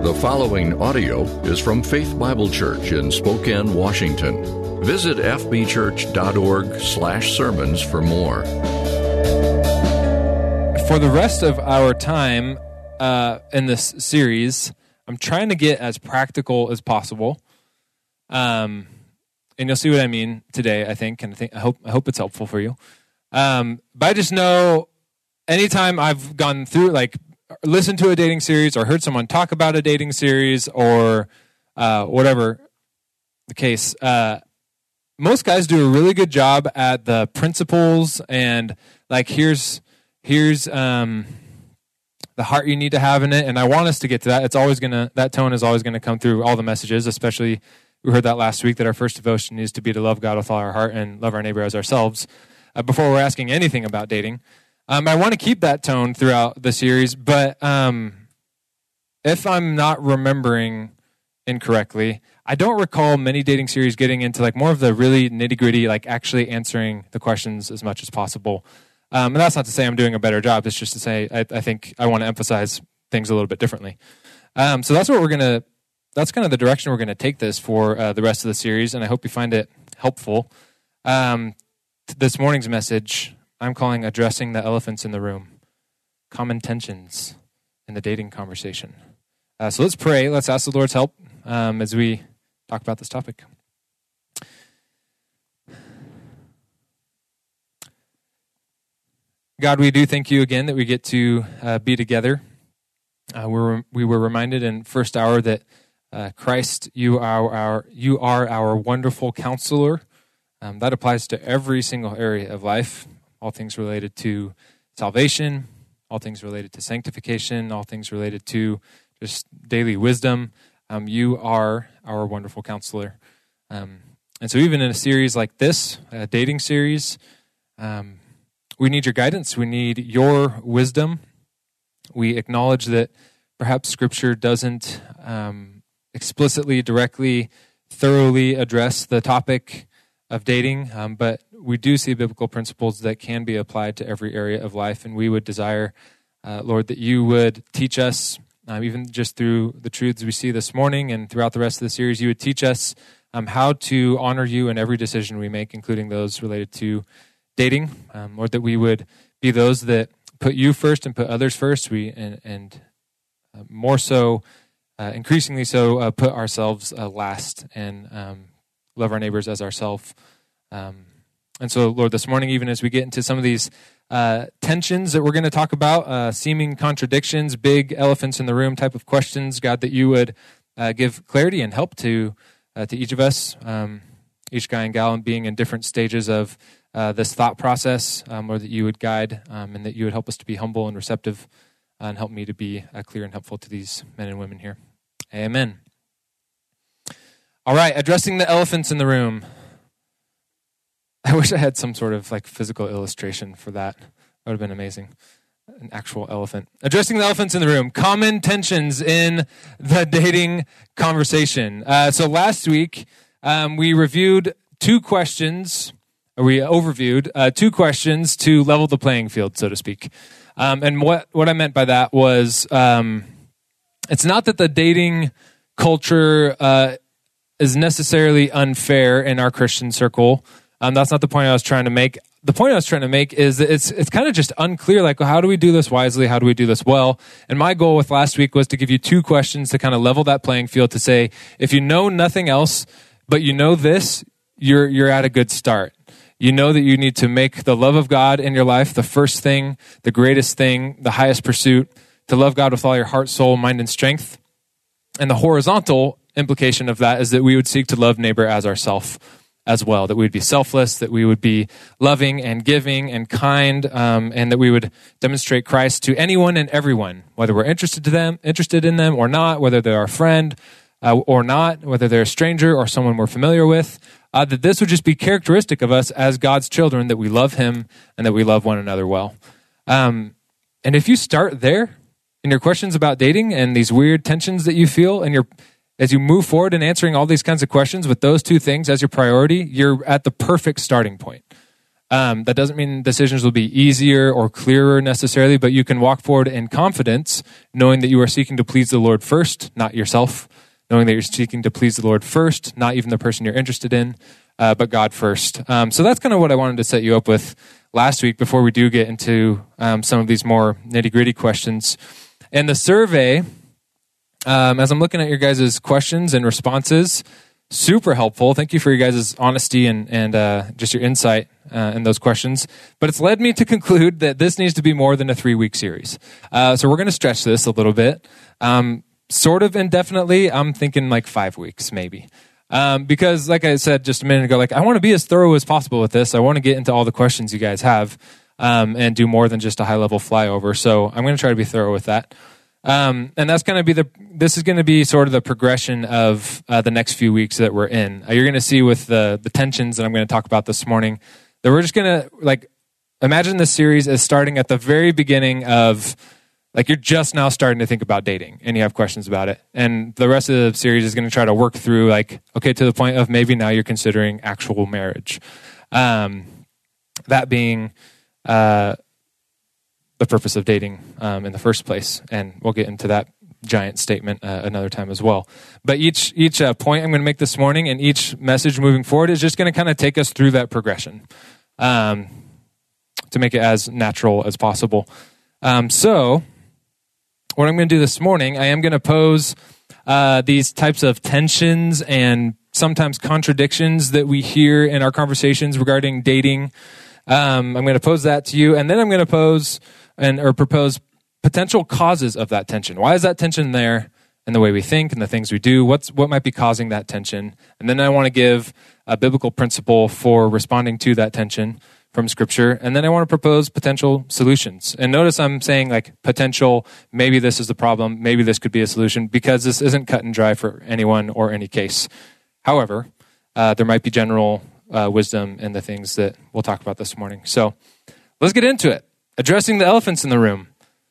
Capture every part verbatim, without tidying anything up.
The following audio is from Faith Bible Church in Spokane, Washington. Visit f b church dot org slash sermons for more. For the rest of our time uh, in this series, I'm trying to get as practical as possible. Um, and you'll see what I mean today, I think, and I think I hope I hope it's helpful for you. Um, but I just know anytime I've gone through, like, listened to a dating series or heard someone talk about a dating series or uh, whatever the case, uh, most guys do a really good job at the principles and, like, here's here's um, the heart you need to have in it. And I want us to get to that. It's always gonna that tone is always gonna come through all the messages. Especially we heard that last week that our first devotion is to be to love God with all our heart and love our neighbor as ourselves. Uh, before we're asking anything about dating. Um, I want to keep that tone throughout the series, but um, if I'm not remembering incorrectly, I don't recall many dating series getting into like more of the really nitty-gritty, like actually answering the questions as much as possible. Um, and that's not to say I'm doing a better job. It's just to say I, I think I want to emphasize things a little bit differently. Um, so that's what we're gonna. That's kind of the direction we're going to take this for uh, the rest of the series, and I hope you find it helpful. Um, this morning's message I'm calling Addressing the Elephants in the Room, Common Tensions in the Dating Conversation. Uh, so let's pray. Let's ask the Lord's help um, as we talk about this topic. God, we do thank you again that we get to uh, be together. Uh, we're, we were reminded in first hour that uh, Christ, you are our, you are our wonderful counselor. Um, that applies to every single area of life. All things related to salvation, all things related to sanctification, all things related to just daily wisdom. Um, you are our wonderful counselor. Um, and so even in a series like this, a dating series, um, we need your guidance. We need your wisdom. We acknowledge that perhaps Scripture doesn't um, explicitly, directly, thoroughly address the topic of dating, um, but we do see biblical principles that can be applied to every area of life, and we would desire, uh, Lord, that you would teach us, um, even just through the truths we see this morning and throughout the rest of the series, you would teach us um, how to honor you in every decision we make, including those related to dating. Um, Lord, that we would be those that put you first and put others first, we and, and uh, more so, uh, increasingly so, uh, put ourselves uh, last and um, love our neighbors as ourselves. Um, and so, Lord, this morning, even as we get into some of these uh, tensions that we're going to talk about, uh, seeming contradictions, big elephants in the room type of questions, God, that you would uh, give clarity and help to uh, to each of us, um, each guy and gal, being in different stages of uh, this thought process, um, or that you would guide um, and that you would help us to be humble and receptive uh, and help me to be uh, clear and helpful to these men and women here. Amen. All right, addressing the elephants in the room. I wish I had some sort of like physical illustration for that. That would have been amazing. An actual elephant. Addressing the elephants in the room. Common tensions in the dating conversation. Uh, so last week, um, we reviewed two questions, or we overviewed uh, two questions to level the playing field, so to speak. Um, and what, what I meant by that was, um, it's not that the dating culture uh, is necessarily unfair in our Christian circle. Um, that's not the point I was trying to make. The point I was trying to make is that it's it's kind of just unclear, like, well, how do we do this wisely? How do we do this well? And my goal with last week was to give you two questions to kind of level that playing field, to say, if you know nothing else, but you know this, you're you're at a good start. You know that you need to make the love of God in your life the first thing, the greatest thing, the highest pursuit, to love God with all your heart, soul, mind, and strength. And the horizontal implication of that is that we would seek to love neighbor as ourself as well, that we would be selfless, that we would be loving and giving and kind, um, and that we would demonstrate Christ to anyone and everyone, whether we're interested to them, interested in them or not, whether they're our friend uh, or not, whether they're a stranger or someone we're familiar with, uh, that this would just be characteristic of us as God's children, that we love him and that we love one another well. Um, and if you start there in your questions about dating and these weird tensions that you feel and your as you move forward in answering all these kinds of questions with those two things as your priority, you're at the perfect starting point. Um, that doesn't mean decisions will be easier or clearer necessarily, but you can walk forward in confidence, knowing that you are seeking to please the Lord first, not yourself, knowing that you're seeking to please the Lord first, not even the person you're interested in, uh, but God first. Um, so that's kind of what I wanted to set you up with last week before we do get into um, some of these more nitty-gritty questions. And the survey, um, as I'm looking at your guys' questions and responses, super helpful. Thank you for your guys' honesty and, and uh, just your insight uh, in those questions. But it's led me to conclude that this needs to be more than a three-week series. Uh, so we're going to stretch this a little bit. Um, sort of indefinitely, I'm thinking like five weeks maybe. Um, because like I said just a minute ago, like I want to be as thorough as possible with this. I want to get into all the questions you guys have um, and do more than just a high-level flyover. So I'm going to try to be thorough with that. Um, and that's going to be the, this is going to be sort of the progression of uh, the next few weeks that we're in. Uh, you're going to see with the, the tensions that I'm going to talk about this morning, that we're just going to, like, imagine this series as starting at the very beginning of, like, you're just now starting to think about dating and you have questions about it. And the rest of the series is going to try to work through, like, okay, to the point of maybe now you're considering actual marriage. Um, that being, uh, the purpose of dating um, in the first place. And we'll get into that giant statement uh, another time as well. But each each uh, point I'm going to make this morning and each message moving forward is just going to kind of take us through that progression um, to make it as natural as possible. Um, so what I'm going to do this morning, I am going to pose uh, these types of tensions and sometimes contradictions that we hear in our conversations regarding dating. Um, I'm going to pose that to you, and then I'm going to pose and or propose potential causes of that tension. Why is that tension there in the way we think and the things we do? What's what might be causing that tension? And then I want to give a biblical principle for responding to that tension from Scripture. And then I want to propose potential solutions. And notice I'm saying like potential, maybe this is the problem, maybe this could be a solution, because this isn't cut and dry for anyone or any case. However, uh, there might be general uh, wisdom in the things that we'll talk about this morning. So let's get into it. Addressing the elephants in the room.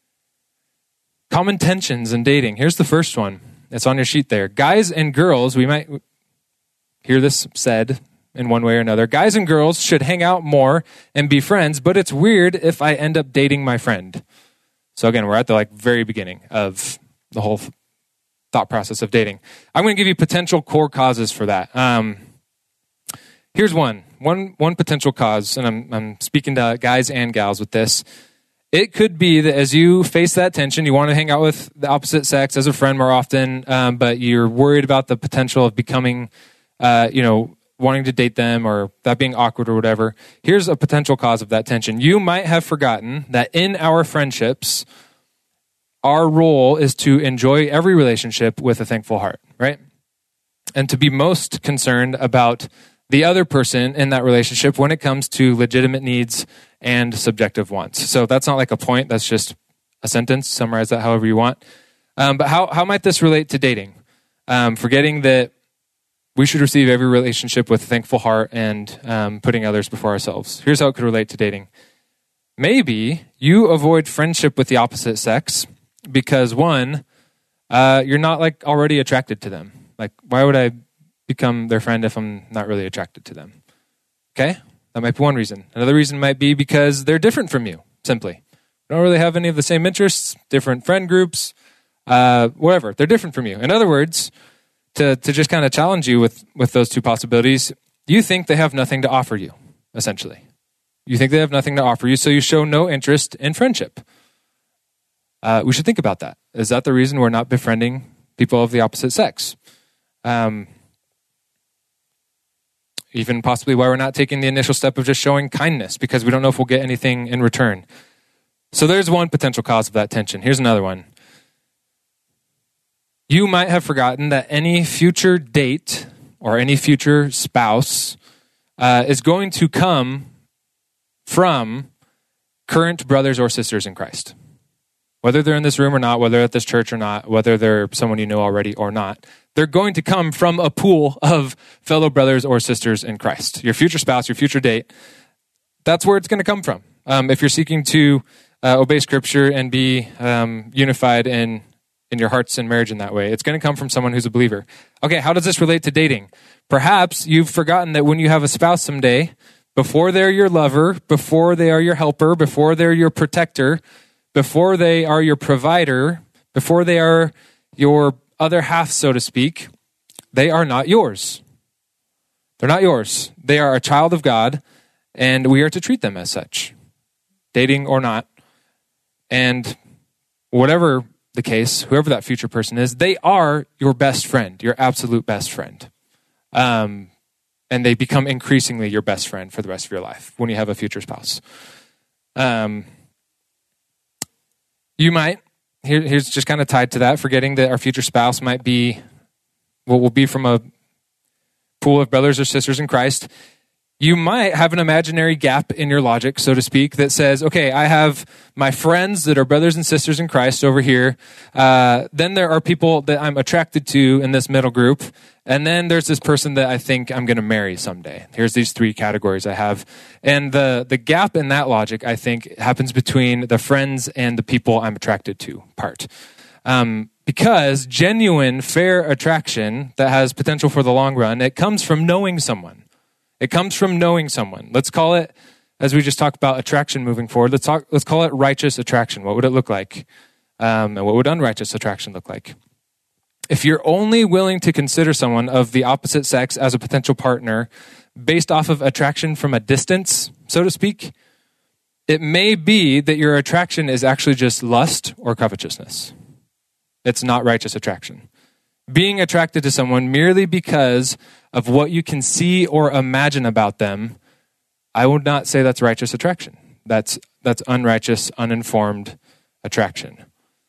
Common tensions in dating. Here's the first one. It's on your sheet there. Guys and girls, we might hear this said in one way or another. Guys and girls should hang out more and be friends, but it's weird if I end up dating my friend. So again, we're at the like very beginning of the whole thought process of dating. I'm going to give you potential core causes for that. Um, here's one. One one potential cause, and I'm I'm speaking to guys and gals with this. It could be that as you face that tension, you want to hang out with the opposite sex as a friend more often, um, but you're worried about the potential of becoming, uh, you know, wanting to date them or that being awkward or whatever. Here's a potential cause of that tension. You might have forgotten that in our friendships, our role is to enjoy every relationship with a thankful heart, right? And to be most concerned about the other person in that relationship when it comes to legitimate needs and subjective wants. So that's not like a point, that's just a sentence. Summarize that however you want. Um, but how, how might this relate to dating? Um, forgetting that we should receive every relationship with a thankful heart and um, putting others before ourselves. Here's how it could relate to dating. Maybe you avoid friendship with the opposite sex because, one, uh, you're not like already attracted to them. Like, why would I become their friend if I'm not really attracted to them? Okay, that might be one reason. Another reason might be because they're different from you, simply. Don't really have any of the same interests, different friend groups, uh, whatever. They're different from you. In other words, to, to just kind of challenge you with, with those two possibilities, you think they have nothing to offer you, essentially. You think they have nothing to offer you, so you show no interest in friendship. Uh, we should think about that. Is that the reason we're not befriending people of the opposite sex? Um, even possibly why we're not taking the initial step of just showing kindness, because we don't know if we'll get anything in return. So there's one potential cause of that tension. Here's another one. You might have forgotten that any future date or any future spouse uh, is going to come from current brothers or sisters in Christ. Whether they're in this room or not, whether at this church or not, whether they're someone you know already or not, they're going to come from a pool of fellow brothers or sisters in Christ. Your future spouse, your future date, that's where it's going to come from. Um, if you're seeking to uh, obey Scripture and be um, unified in, in your hearts and marriage in that way, it's going to come from someone who's a believer. Okay, how does this relate to dating? Perhaps you've forgotten that when you have a spouse someday, before they're your lover, before they are your helper, before they're your protector, before they are your provider, before they are your other half, so to speak, they are not yours. They're not yours. They are a child of God, and we are to treat them as such, dating or not. And whatever the case, whoever that future person is, they are your best friend, your absolute best friend. Um, and they become increasingly your best friend for the rest of your life when you have a future spouse. Um, you might, here, here's just kind of tied to that, forgetting that our future spouse might be, what will be from a pool of brothers or sisters in Christ. You might have an imaginary gap in your logic, so to speak, that says, okay, I have my friends that are brothers and sisters in Christ over here. Uh, then there are people that I'm attracted to in this middle group. And then there's this person that I think I'm going to marry someday. Here's these three categories I have. And the, the gap in that logic, I think, happens between the friends and the people I'm attracted to part. Um, because genuine, fair attraction that has potential for the long run, it comes from knowing someone. It comes from knowing someone. Let's call it, as we just talked about attraction moving forward, let's talk. Let's call it righteous attraction. What would it look like? Um, and what would unrighteous attraction look like? If you're only willing to consider someone of the opposite sex as a potential partner based off of attraction from a distance, so to speak, it may be that your attraction is actually just lust or covetousness. It's not righteous attraction. Being attracted to someone merely because of what you can see or imagine about them, I would not say that's righteous attraction. That's that's unrighteous, uninformed attraction.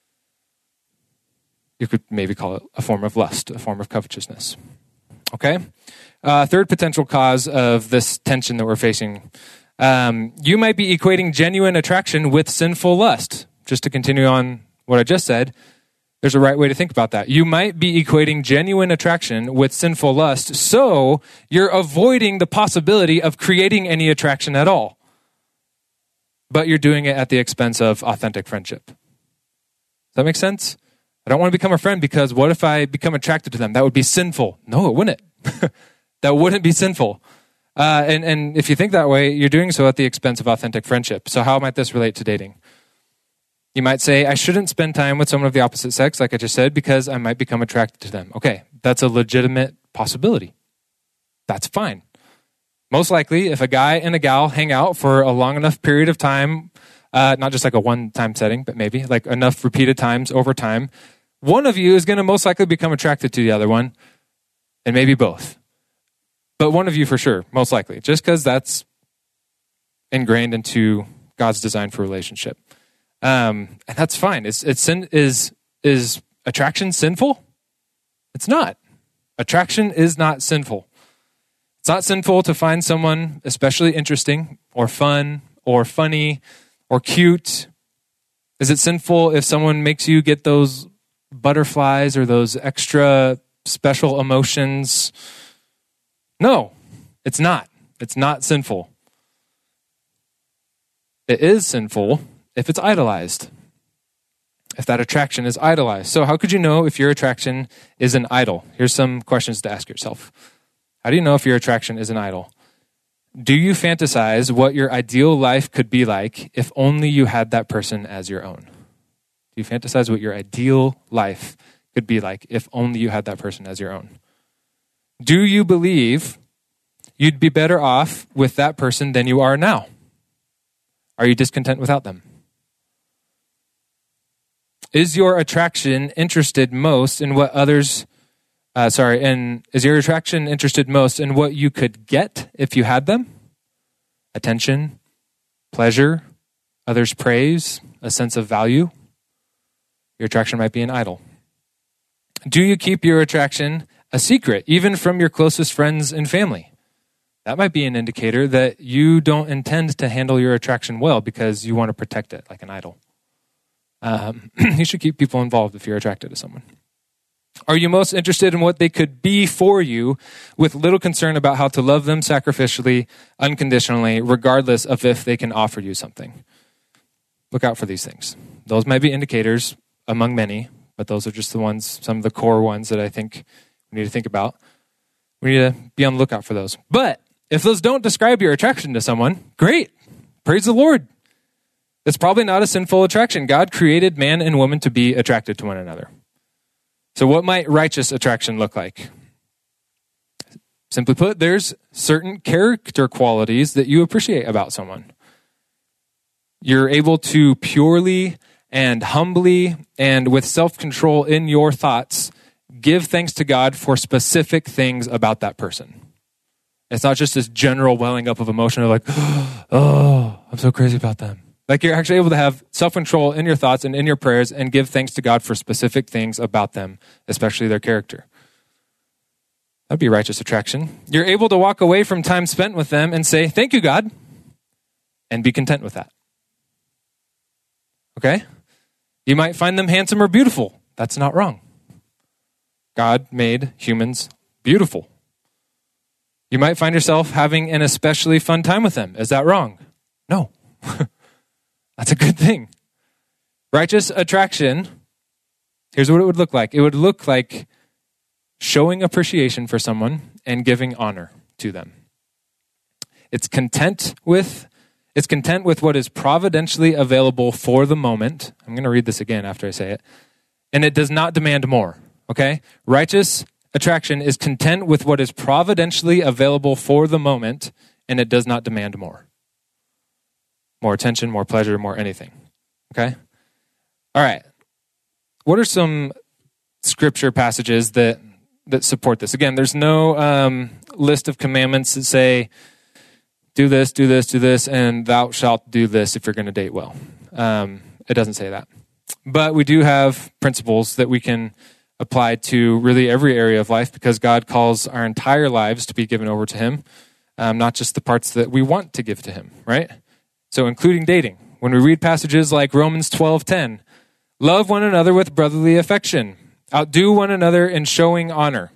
You could maybe call it a form of lust, a form of covetousness. Okay? Uh, third potential cause of this tension that we're facing. Um, you might be equating genuine attraction with sinful lust. Just to continue on what I just said, there's a right way to think about that. You might be equating genuine attraction with sinful lust, so you're avoiding the possibility of creating any attraction at all. But you're doing it at the expense of authentic friendship. Does that make sense? I don't want to become a friend because what if I become attracted to them? That would be sinful. No, it wouldn't. That wouldn't be sinful. Uh, and, and if you think that way, you're doing so at the expense of authentic friendship. So how might this relate to dating? You might say, I shouldn't spend time with someone of the opposite sex, like I just said, because I might become attracted to them. Okay, that's a legitimate possibility. That's fine. Most likely, if a guy and a gal hang out for a long enough period of time, uh, not just like a one-time setting, but maybe like enough repeated times over time, one of you is going to most likely become attracted to the other one, and maybe both. But one of you for sure, most likely, just because that's ingrained into God's design for relationship. Um, and that's fine. Is it's sin, is is attraction sinful? It's not. Attraction is not sinful. It's not sinful to find someone especially interesting or fun or funny or cute. Is it sinful if someone makes you get those butterflies or those extra special emotions? No, it's not. It's not sinful. It is sinful if it's idolized, if that attraction is idolized. So how could you know if your attraction is an idol? Here's some questions to ask yourself. How do you know if your attraction is an idol? Do you fantasize what your ideal life could be like if only you had that person as your own? Do you fantasize what your ideal life could be like if only you had that person as your own? Do you believe you'd be better off with that person than you are now? Are you discontent without them? Is your attraction interested most in what others, uh, sorry, and is your attraction interested most in what you could get if you had them? Attention, pleasure, others' praise, a sense of value? Your attraction might be an idol. Do you keep your attraction a secret, even from your closest friends and family? That might be an indicator that you don't intend to handle your attraction well because you want to protect it like an idol. Um, you should keep people involved if you're attracted to someone. Are you most interested in what they could be for you with little concern about how to love them sacrificially, unconditionally, regardless of if they can offer you something? Look out for these things. Those might be indicators among many, but those are just the ones, some of the core ones that I think we need to think about. We need to be on the lookout for those. But If those don't describe your attraction to someone, great. Praise the Lord. It's probably not a sinful attraction. God created man and woman to be attracted to one another. So what might righteous attraction look like? Simply put, there's certain character qualities that you appreciate about someone. You're able to purely and humbly and with self-control in your thoughts give thanks to God for specific things about that person. It's not just this general welling up of emotion of like, oh, I'm so crazy about them. Like you're actually able to have self-control in your thoughts and in your prayers and give thanks to God for specific things about them, especially their character. That'd be righteous attraction. You're able to walk away from time spent with them and say, thank you, God, and be content with that. Okay? You might find them handsome or beautiful. That's not wrong. God made humans beautiful. You might find yourself having an especially fun time with them. Is that wrong? No. That's a good thing. Righteous attraction, here's what it would look like. It would look like showing appreciation for someone and giving honor to them. It's content with it's content with what is providentially available for the moment. I'm going to read this again after I say it. And it does not demand more, okay? Righteous attraction is content with what is providentially available for the moment, and it does not demand more. More attention, more pleasure, more anything, okay? All right. What are some scripture passages that that support this? Again, there's no um, list of commandments that say, do this, do this, do this, and thou shalt do this if you're going to date well. Um, it doesn't say that. But we do have principles that we can apply to really every area of life because God calls our entire lives to be given over to him, um, not just the parts that we want to give to him, right? So including dating. When we read passages like Romans twelve ten, love one another with brotherly affection. Outdo one another in showing honor.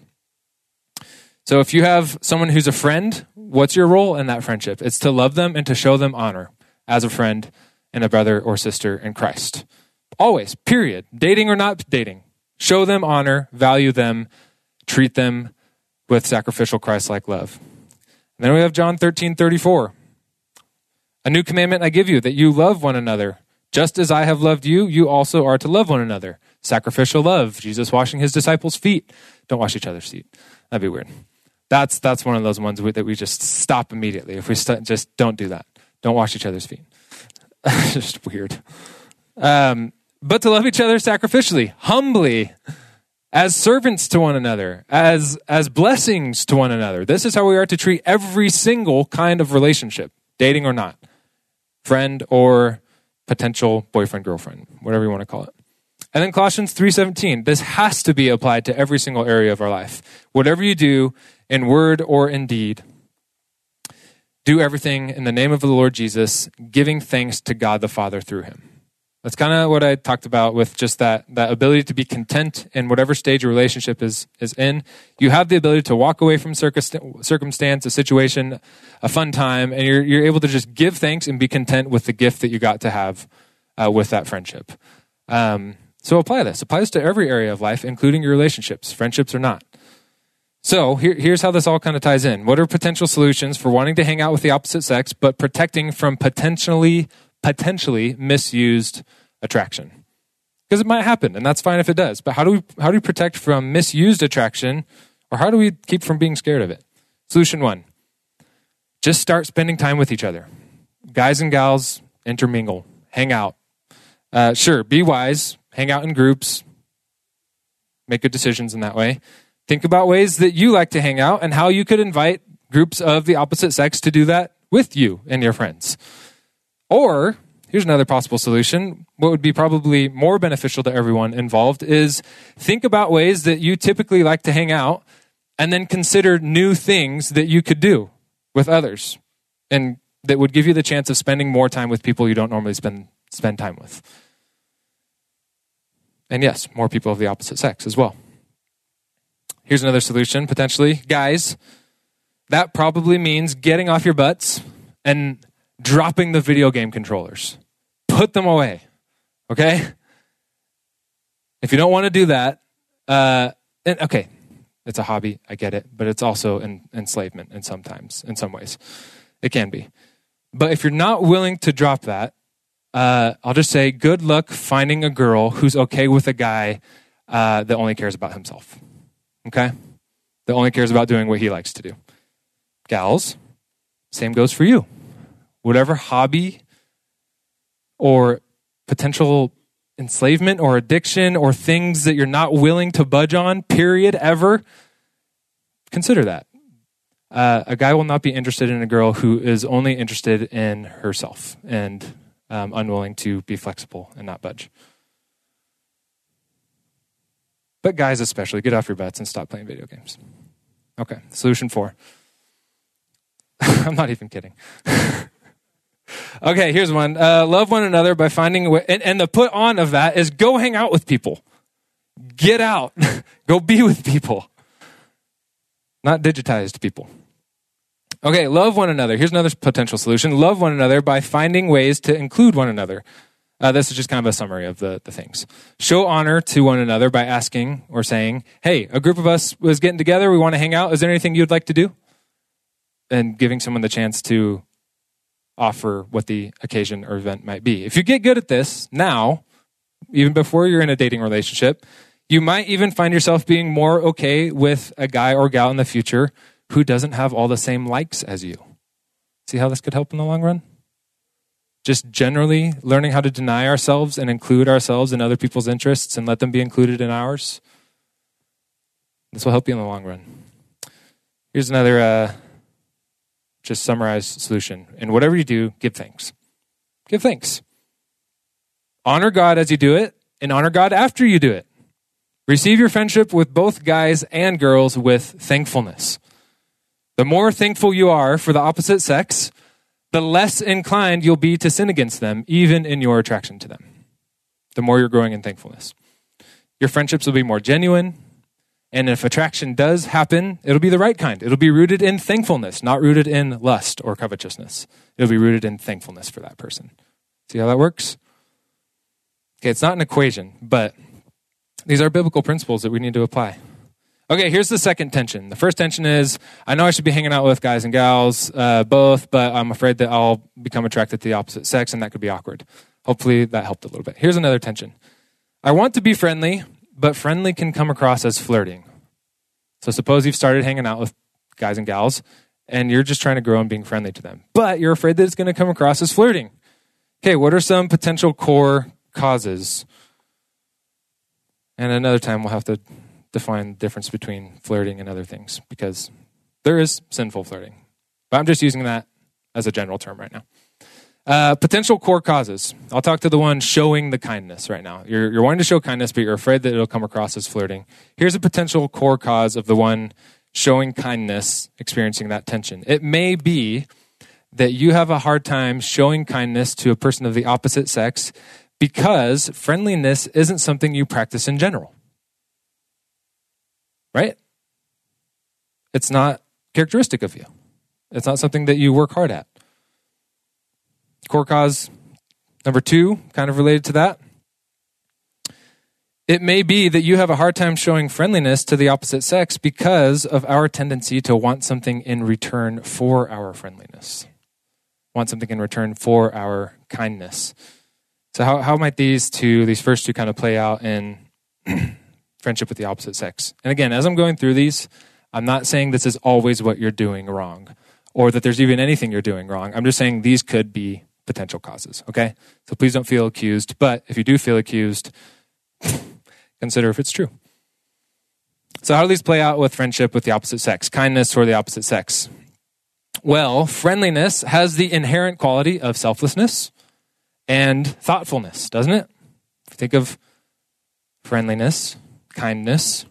So if you have someone who's a friend, what's your role in that friendship? It's to love them and to show them honor as a friend and a brother or sister in Christ. Always, period. Dating or not dating. Show them honor, value them, treat them with sacrificial Christ-like love. And then we have John thirteen thirty-four. A new commandment I give you, that you love one another. Just as I have loved you, you also are to love one another. Sacrificial love. Jesus washing his disciples' feet. Don't wash each other's feet. That'd be weird. That's that's one of those ones we, that we just stop immediately. If we st- just don't do that. Don't wash each other's feet. Just weird. Um, but to love each other sacrificially, humbly, as servants to one another, as as blessings to one another. This is how we are to treat every single kind of relationship, dating or not, friend or potential boyfriend, girlfriend, whatever you want to call it. And then Colossians three seventeen, this has to be applied to every single area of our life. Whatever you do in word or in deed, do everything in the name of the Lord Jesus, giving thanks to God the Father through him. That's kind of what I talked about with just that, that ability to be content in whatever stage your relationship is, is in. You have the ability to walk away from circumstance, a situation, a fun time, and you're, you're able to just give thanks and be content with the gift that you got to have uh, with that friendship. Um, so apply this. Apply this to every area of life, including your relationships, friendships or not. So here, here's how this all kind of ties in. What are potential solutions for wanting to hang out with the opposite sex, but protecting from potentially potentially misused attraction? Because it might happen, and that's fine if it does. But how do we how do we protect from misused attraction, or how do we keep from being scared of it? Solution one: just start spending time with each other. Guys and gals intermingle, hang out. Uh, sure, be wise, hang out in groups, make good decisions in that way. Think about ways that you like to hang out and how you could invite groups of the opposite sex to do that with you and your friends. Or, here's another possible solution. What would be probably more beneficial to everyone involved is think about ways that you typically like to hang out and then consider new things that you could do with others and that would give you the chance of spending more time with people you don't normally spend spend time with. And yes, more people of the opposite sex as well. Here's another solution, potentially. Guys, that probably means getting off your butts and dropping the video game controllers. Put them away, okay? If you don't want to do that, uh, and, okay, It's a hobby. I get it. But it's also an enslavement in sometimes, in some ways. It can be. But if you're not willing to drop that, uh, I'll just say good luck finding a girl who's okay with a guy uh, that only cares about himself. Okay? That only cares about doing what he likes to do. Gals, same goes for you. Whatever hobby or potential enslavement or addiction or things that you're not willing to budge on, period, ever, consider that. Uh, a guy will not be interested in a girl who is only interested in herself and um, unwilling to be flexible and not budge. But guys especially, get off your butts and stop playing video games. Okay, solution four. I'm not even kidding. Okay, here's one. Uh, love one another by finding a way. And, and the put on of that is go hang out with people. Get out. Go be with people. Not digitized people. Okay, love one another. Here's another potential solution. Love one another by finding ways to include one another. Uh, this is just kind of a summary of the, the things. Show honor to one another by asking or saying, hey, a group of us was getting together. We want to hang out. Is there anything you'd like to do? And giving someone the chance to offer what the occasion or event might be. If you get good at this now, even before you're in a dating relationship, you might even find yourself being more okay with a guy or gal in the future who doesn't have all the same likes as you. See how this could help in the long run? Just generally learning how to deny ourselves and include ourselves in other people's interests and let them be included in ours. This will help you in the long run. Here's another uh, just summarized solution. And whatever you do, give thanks. Give thanks. Honor God as you do it, and honor God after you do it. Receive your friendship with both guys and girls with thankfulness. The more thankful you are for the opposite sex, the less inclined you'll be to sin against them, even in your attraction to them. The more you're growing in thankfulness. Your friendships will be more genuine, and if attraction does happen, it'll be the right kind. It'll be rooted in thankfulness, not rooted in lust or covetousness. It'll be rooted in thankfulness for that person. See how that works? Okay, it's not an equation, but these are biblical principles that we need to apply. Okay, here's the second tension. The first tension is, I know I should be hanging out with guys and gals, uh, both, but I'm afraid that I'll become attracted to the opposite sex, and that could be awkward. Hopefully that helped a little bit. Here's another tension. I want to be friendly, but friendly can come across as flirting. So suppose you've started hanging out with guys and gals, and you're just trying to grow and being friendly to them, but you're afraid that it's going to come across as flirting. Okay, what are some potential core causes? And another time we'll have to define the difference between flirting and other things, because there is sinful flirting. But I'm just using that as a general term right now. Uh, potential core causes. I'll talk to the one showing the kindness right now. You're, you're wanting to show kindness, but you're afraid that it'll come across as flirting. Here's a potential core cause of the one showing kindness, experiencing that tension. It may be that you have a hard time showing kindness to a person of the opposite sex because friendliness isn't something you practice in general. Right? It's not characteristic of you. It's not something that you work hard at. Core cause number two, kind of related to that. It may be that you have a hard time showing friendliness to the opposite sex because of our tendency to want something in return for our friendliness. Want something in return for our kindness. So how, how might these two, these first two kind of play out in friendship with the opposite sex? And again, as I'm going through these, I'm not saying this is always what you're doing wrong, or that there's even anything you're doing wrong. I'm just saying these could be potential causes, okay? So please don't feel accused, but if you do feel accused, consider if it's true. So how do these play out with friendship with the opposite sex? Kindness toward the opposite sex. Well, friendliness has the inherent quality of selflessness and thoughtfulness, doesn't it? If you think of friendliness, kindness,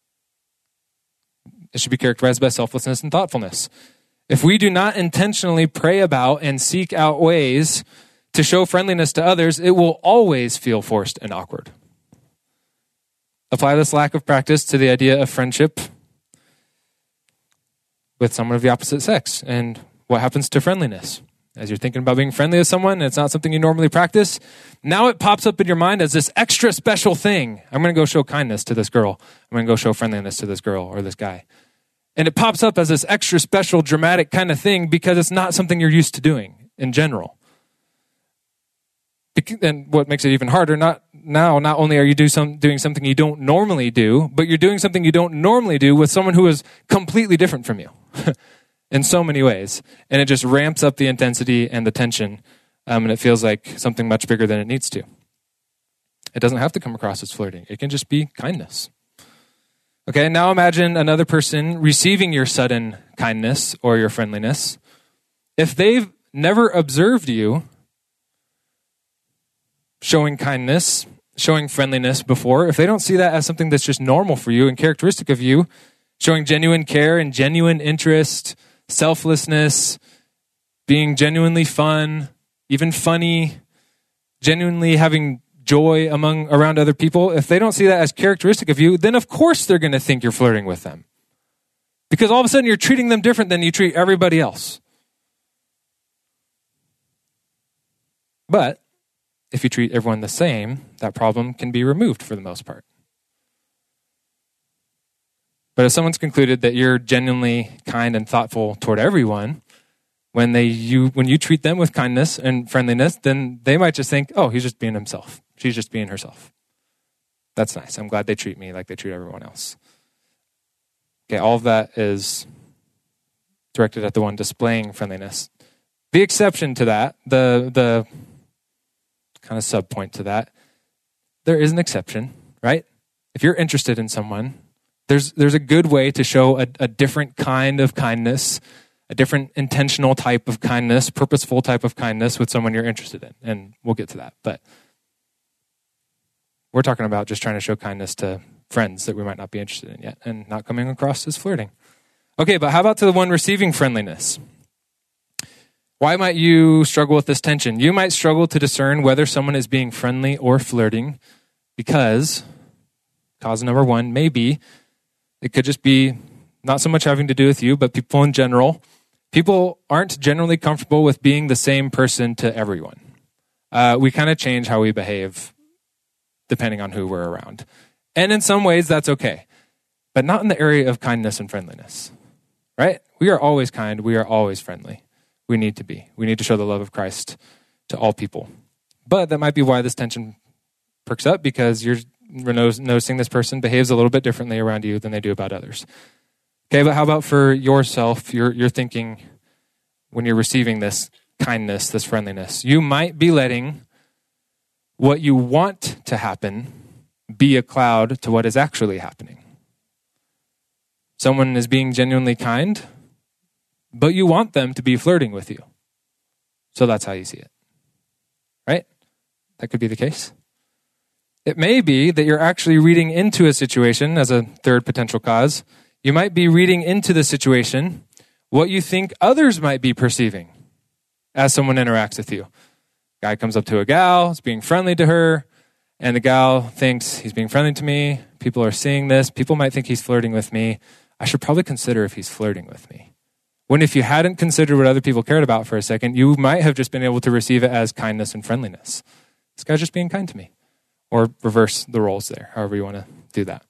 it should be characterized by selflessness and thoughtfulness. If we do not intentionally pray about and seek out ways to show friendliness to others, it will always feel forced and awkward. Apply this lack of practice to the idea of friendship with someone of the opposite sex, and what happens to friendliness? as you're thinking about being friendly with someone, and it's not something you normally practice, now it pops up in your mind as this extra special thing. I'm going to go show kindness to this girl. I'm going to go show friendliness to this girl or this guy. And it pops up as this extra special, dramatic kind of thing because it's not something you're used to doing in general. And what makes it even harder, not now, not only are you do some, doing something you don't normally do, but you're doing something you don't normally do with someone who is completely different from you in so many ways. And it just ramps up the intensity and the tension, um, and it feels like something much bigger than it needs to. It doesn't have to come across as flirting. It can just be kindness. Okay, now imagine another person receiving your sudden kindness or your friendliness. If they've never observed you showing kindness, showing friendliness before, if they don't see that as something that's just normal for you and characteristic of you, showing genuine care and genuine interest, selflessness, being genuinely fun, even funny, genuinely having joy among around other people, if they don't see that as characteristic of you, then of course they're going to think you're flirting with them. Because all of a sudden you're treating them different than you treat everybody else. But if you treat everyone the same, that problem can be removed for the most part. But if someone's concluded that you're genuinely kind and thoughtful toward everyone, when they you when you treat them with kindness and friendliness, then they might just think, oh, he's just being himself. She's just being herself. That's nice. I'm glad they treat me like they treat everyone else. Okay, all of that is directed at the one displaying friendliness. The exception to that, the the kind of sub-point to that, there is an exception, right? If you're interested in someone, there's there's a good way to show a, a different kind of kindness, a different intentional type of kindness, purposeful type of kindness with someone you're interested in. And we'll get to that. But we're talking about just trying to show kindness to friends that we might not be interested in yet and not coming across as flirting. Okay, but how about to the one receiving friendliness? Why might you struggle with this tension? You might struggle to discern whether someone is being friendly or flirting because, cause number one, maybe it could just be not so much having to do with you, but people in general. People aren't generally comfortable with being the same person to everyone. Uh, we kind of change how we behave depending on who we're around. And in some ways, that's okay. But not in the area of kindness and friendliness, right? We are always kind. We are always friendly. We need to be. We need to show the love of Christ to all people. But that might be why this tension perks up, because you're noticing this person behaves a little bit differently around you than they do about others. Okay, but how about for yourself? You're, you're thinking when you're receiving this kindness, this friendliness, you might be letting what you want to happen be a cloud to what is actually happening. Someone is being genuinely kind, but you want them to be flirting with you. So that's how you see it. Right? That could be the case. It may be that you're actually reading into a situation as a third potential cause. You might be reading into the situation what you think others might be perceiving as someone interacts with you. Guy comes up to a gal, is being friendly to her, and the gal thinks he's being friendly to me. People are seeing this. People might think he's flirting with me. I should probably consider if he's flirting with me. When if you hadn't considered what other people cared about for a second, you might have just been able to receive it as kindness and friendliness. This guy's just being kind to me. Or reverse the roles there, however you want to do that.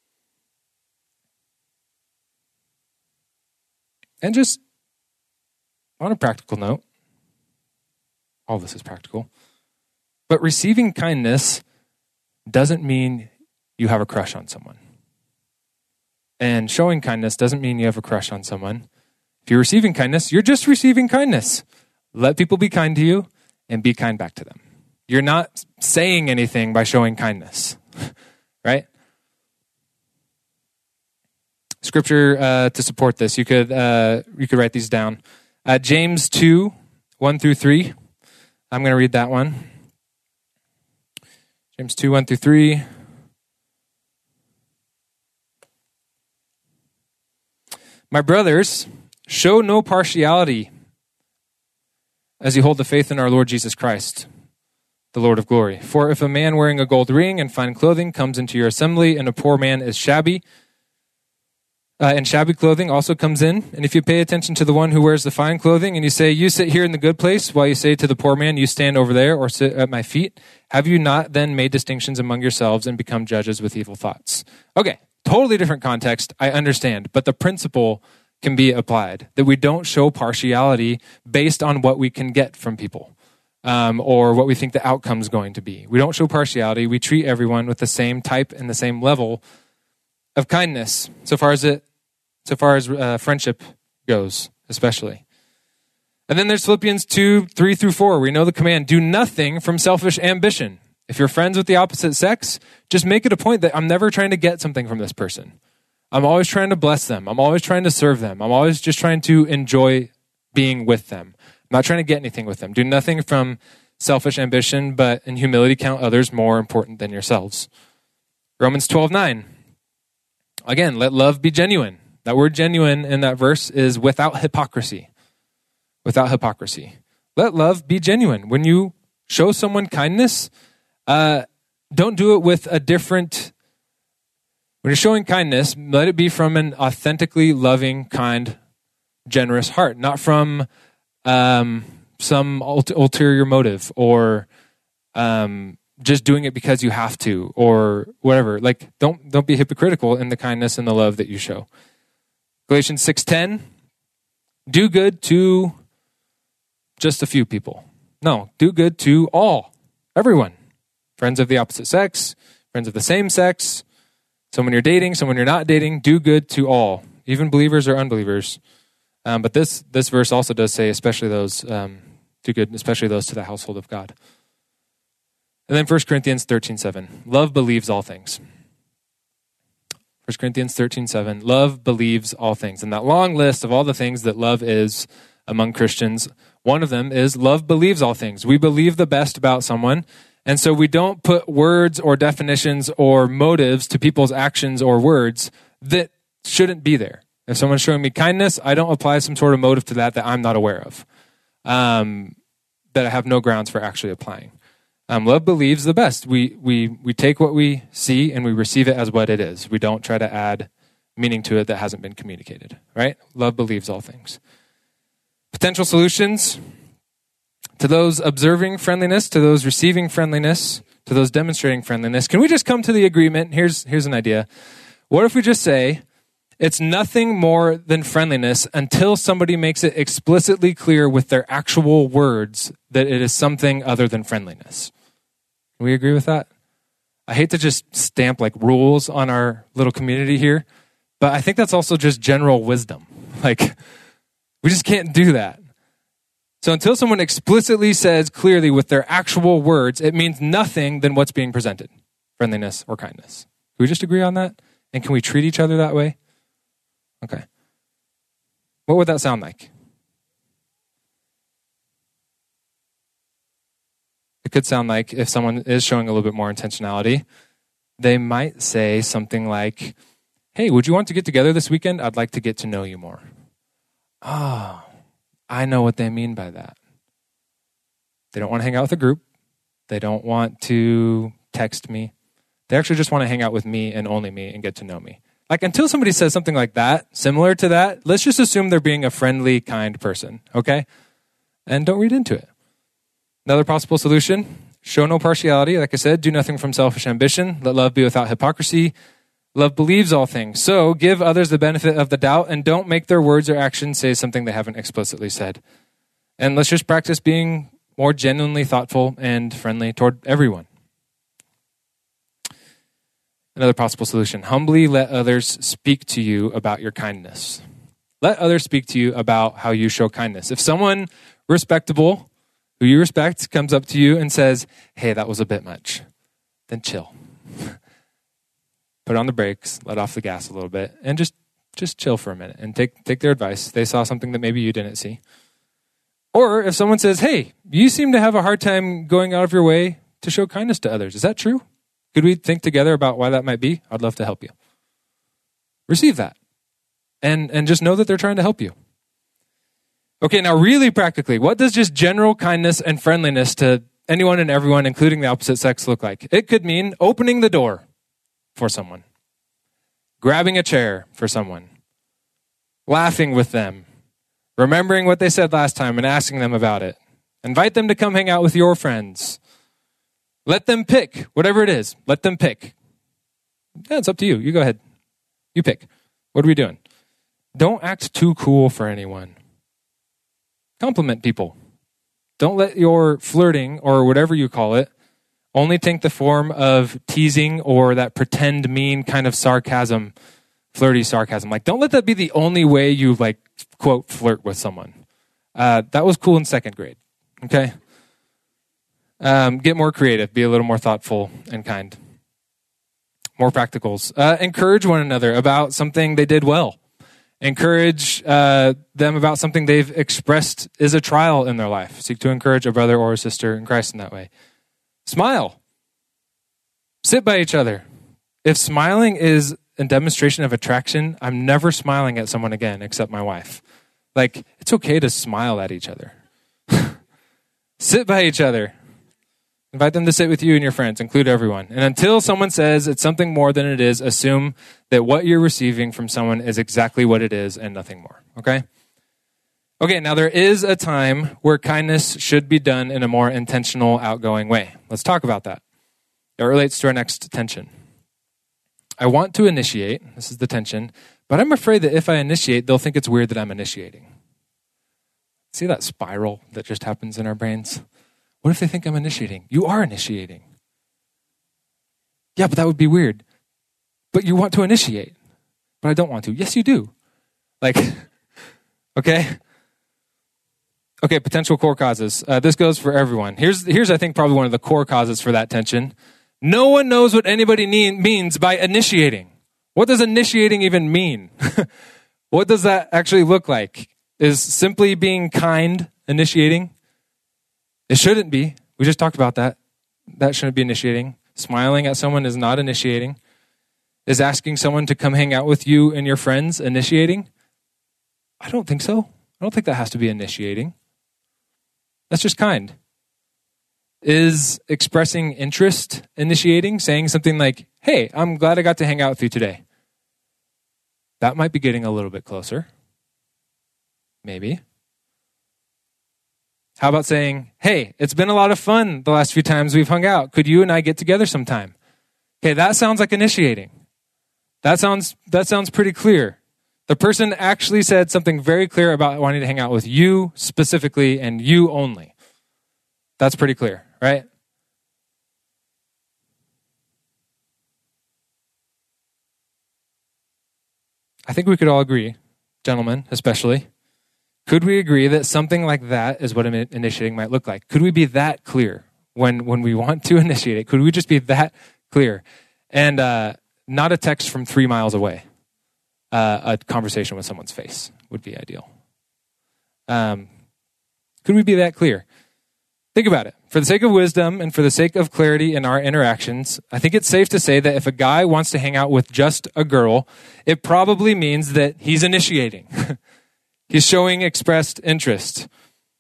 And just on a practical note, all this is practical, but receiving kindness doesn't mean you have a crush on someone. And showing kindness doesn't mean you have a crush on someone. If you're receiving kindness, you're just receiving kindness. Let people be kind to you and be kind back to them. You're not saying anything by showing kindness, right? Scripture uh, to support this, you could uh, you could write these down. Uh, James two, one through three. I'm going to read that one. James two, one through three. My brothers, show no partiality as you hold the faith in our Lord Jesus Christ, the Lord of glory. For if a man wearing a gold ring and fine clothing comes into your assembly, and a poor man is shabby, uh, and shabby clothing also comes in. And if you pay attention to the one who wears the fine clothing and you say, you sit here in the good place, while you say to the poor man, you stand over there or sit at my feet, have you not then made distinctions among yourselves and become judges with evil thoughts? Okay, totally different context, I understand, but the principle can be applied, that we don't show partiality based on what we can get from people. Um, or what we think the outcome's going to be. We don't show partiality. We treat everyone with the same type and the same level of kindness, so far as it, so far as uh, friendship goes, especially. And then there's Philippians two, three through four. We know the command, do nothing from selfish ambition. If you're friends with the opposite sex, just make it a point that I'm never trying to get something from this person. I'm always trying to bless them. I'm always trying to serve them. I'm always just trying to enjoy being with them. I'm not trying to get anything with them. Do nothing from selfish ambition, but in humility count others more important than yourselves. Romans twelve nine. Again, let love be genuine. That word genuine in that verse is without hypocrisy. Without hypocrisy. Let love be genuine. When you show someone kindness, uh, don't do it with a different... When you're showing kindness, let it be from an authentically loving, kind, generous heart, not from... Um, some ult- ulterior motive or um, just doing it because you have to or whatever. Like, don't don't be hypocritical in the kindness and the love that you show. Galatians six ten, do good to just a few people. No, do good to all, everyone. Friends of the opposite sex, friends of the same sex, someone you're dating, someone you're not dating, do good to all, even believers or unbelievers. Um, but this this verse also does say, especially those, um, do good, especially those to the household of God. And then First Corinthians thirteen seven, love believes all things. First Corinthians thirteen seven, love believes all things. And that long list of all the things that love is among Christians, one of them is love believes all things. We believe the best about someone, and so we don't put words or definitions or motives to people's actions or words that shouldn't be there. If someone's showing me kindness, I don't apply some sort of motive to that that I'm not aware of, um, that I have no grounds for actually applying. Um, love believes the best. We we we take what we see and we receive it as what it is. We don't try to add meaning to it that hasn't been communicated, right? Love believes all things. Potential solutions to those observing friendliness, to those receiving friendliness, to those demonstrating friendliness. Can we just come to the agreement? Here's here's an idea. What if we just say, it's nothing more than friendliness until somebody makes it explicitly clear with their actual words that it is something other than friendliness? Can we agree with that? I hate to just stamp like rules on our little community here, but I think that's also just general wisdom. Like, we just can't do that. So until someone explicitly says clearly with their actual words, it means nothing than what's being presented, friendliness or kindness. Can we just agree on that? And can we treat each other that way? Okay. What would that sound like? It could sound like if someone is showing a little bit more intentionality, they might say something like, hey, would you want to get together this weekend? I'd like to get to know you more. Oh, I know what they mean by that. They don't want to hang out with a group. They don't want to text me. They actually just want to hang out with me and only me and get to know me. Like, until somebody says something like that, similar to that, let's just assume they're being a friendly, kind person, okay? And don't read into it. Another possible solution, show no partiality. Like I said, do nothing from selfish ambition. Let love be without hypocrisy. Love believes all things. So give others the benefit of the doubt and don't make their words or actions say something they haven't explicitly said. And let's just practice being more genuinely thoughtful and friendly toward everyone. Another possible solution, humbly let others speak to you about your kindness. Let others speak to you about how you show kindness. If someone respectable, who you respect, comes up to you and says, hey, that was a bit much, then chill. Put on the brakes, let off the gas a little bit, and just, just chill for a minute and take, take their advice. They saw something that maybe you didn't see. Or if someone says, hey, you seem to have a hard time going out of your way to show kindness to others. Is that true? Could we think together about why that might be? I'd love to help you. Receive that. And and just know that they're trying to help you. Okay, now really practically, what does just general kindness and friendliness to anyone and everyone, including the opposite sex, look like? It could mean opening the door for someone, grabbing a chair for someone, laughing with them, remembering what they said last time and asking them about it. Invite them to come hang out with your friends. Let them pick, whatever it is, let them pick. Yeah, it's up to you. You go ahead. You pick. What are we doing? Don't act too cool for anyone. Compliment people. Don't let your flirting, or whatever you call it, only take the form of teasing or that pretend mean kind of sarcasm, flirty sarcasm. Like, don't let that be the only way you, like, quote, flirt with someone. Uh, that was cool in second grade, okay? Um, get more creative. Be a little more thoughtful and kind. More practicals. Uh, encourage one another about something they did well. Encourage uh, them about something they've expressed is a trial in their life. Seek to encourage a brother or a sister in Christ in that way. Smile. Sit by each other. If smiling is a demonstration of attraction, I'm never smiling at someone again except my wife. Like, it's okay to smile at each other. Sit by each other. Invite them to sit with you and your friends. Include everyone. And until someone says it's something more than it is, assume that what you're receiving from someone is exactly what it is and nothing more. Okay? Okay, now there is a time where kindness should be done in a more intentional, outgoing way. Let's talk about that. It relates to our next tension. I want to initiate. This is the tension. But I'm afraid that if I initiate, they'll think it's weird that I'm initiating. See that spiral that just happens in our brains? What if they think I'm initiating? You are initiating. Yeah, but that would be weird. But you want to initiate. But I don't want to. Yes, you do. Like, okay? Okay, potential core causes. Uh, this goes for everyone. Here's, here's, I think, probably one of the core causes for that tension. No one knows what anybody need, means by initiating. What does initiating even mean? What does that actually look like? Is simply being kind initiating? It shouldn't be. We just talked about that. That shouldn't be initiating. Smiling at someone is not initiating. Is asking someone to come hang out with you and your friends initiating? I don't think so. I don't think that has to be initiating. That's just kind. Is expressing interest initiating? Saying something like, hey, I'm glad I got to hang out with you today. That might be getting a little bit closer. Maybe. How about saying, hey, it's been a lot of fun the last few times we've hung out. Could you and I get together sometime? Okay, that sounds like initiating. That sounds that sounds pretty clear. The person actually said something very clear about wanting to hang out with you specifically and you only. That's pretty clear, right? I think we could all agree, gentlemen especially, could we agree that something like that is what initiating might look like? Could we be that clear when, when we want to initiate it? Could we just be that clear? And uh, not a text from three miles away. Uh, a conversation with someone's face would be ideal. Um, could we be that clear? Think about it. For the sake of wisdom and for the sake of clarity in our interactions, I think it's safe to say that if a guy wants to hang out with just a girl, it probably means that he's initiating. He's showing expressed interest.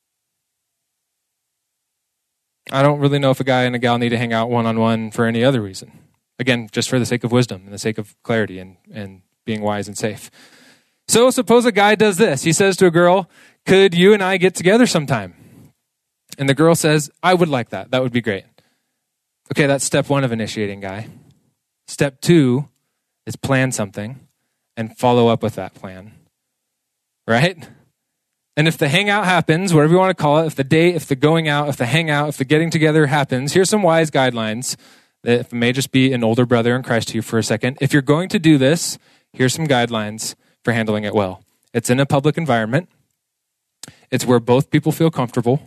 I don't really know if a guy and a gal need to hang out one-on-one for any other reason. Again, just for the sake of wisdom and the sake of clarity and, and being wise and safe. So suppose a guy does this. He says to a girl, could you and I get together sometime? And the girl says, I would like that. That would be great. Okay, that's step one of initiating, guy. Step two is plan something and follow up with that plan. Right? And if the hangout happens, whatever you want to call it, if the date, if the going out, if the hangout, if the getting together happens, here's some wise guidelines that may just be an older brother in Christ to you for a second. If you're going to do this, here's some guidelines for handling it well. It's in a public environment. It's where both people feel comfortable.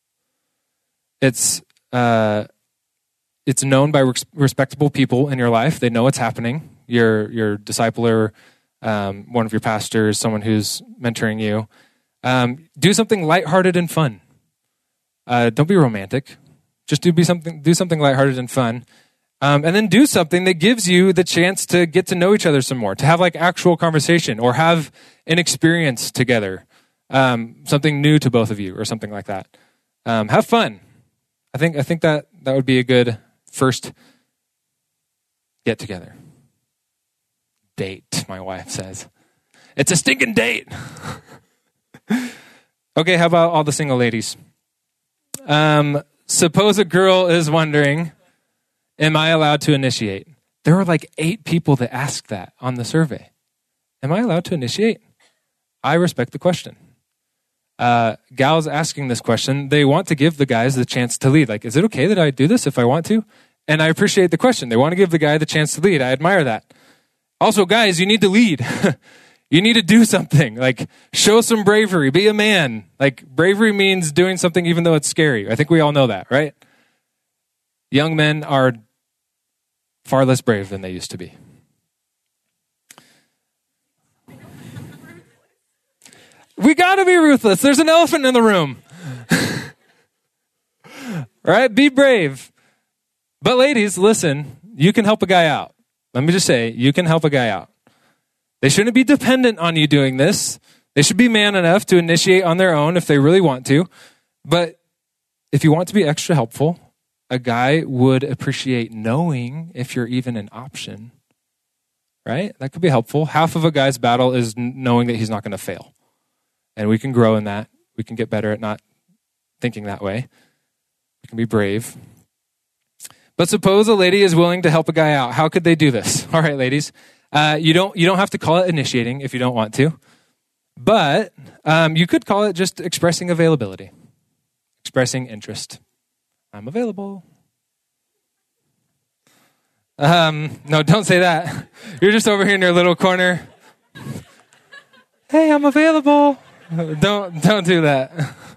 It's uh, it's known by res- respectable people in your life. They know what's happening. Your your discipler, um, one of your pastors, someone who's mentoring you. Um, do something lighthearted and fun. Uh, don't be romantic. Just do be something. Do something lighthearted and fun, um, and then do something that gives you the chance to get to know each other some more, to have like actual conversation or have an experience together, um, something new to both of you or something like that. Um, have fun. I think I think that that would be a good first get together. Date, my wife says. It's a stinking date. Okay, how about all the single ladies? Um, suppose a girl is wondering, am I allowed to initiate? There were like eight people that asked that on the survey. Am I allowed to initiate? I respect the question. Uh, gals asking this question, they want to give the guys the chance to lead. Like, is it okay that I do this if I want to? And I appreciate the question. They want to give the guy the chance to lead. I admire that. Also, guys, you need to lead. You need to do something. Like, show some bravery. Be a man. Like, bravery means doing something even though it's scary. I think we all know that, right? Young men are far less brave than they used to be. We got to be ruthless. There's an elephant in the room. Right? Be brave. But ladies, listen, you can help a guy out. Let me just say, you can help a guy out. They shouldn't be dependent on you doing this. They should be man enough to initiate on their own if they really want to. But if you want to be extra helpful, a guy would appreciate knowing if you're even an option. Right? That could be helpful. Half of a guy's battle is knowing that he's not going to fail. And we can grow in that. We can get better at not thinking that way. We can be brave. But suppose a lady is willing to help a guy out. How could they do this? All right, ladies. Uh, you don't you don't have to call it initiating if you don't want to. But um, you could call it just expressing availability. Expressing interest. I'm available. Um, no, don't say that. You're just over here in your little corner. Hey, I'm available. Don't don't do that.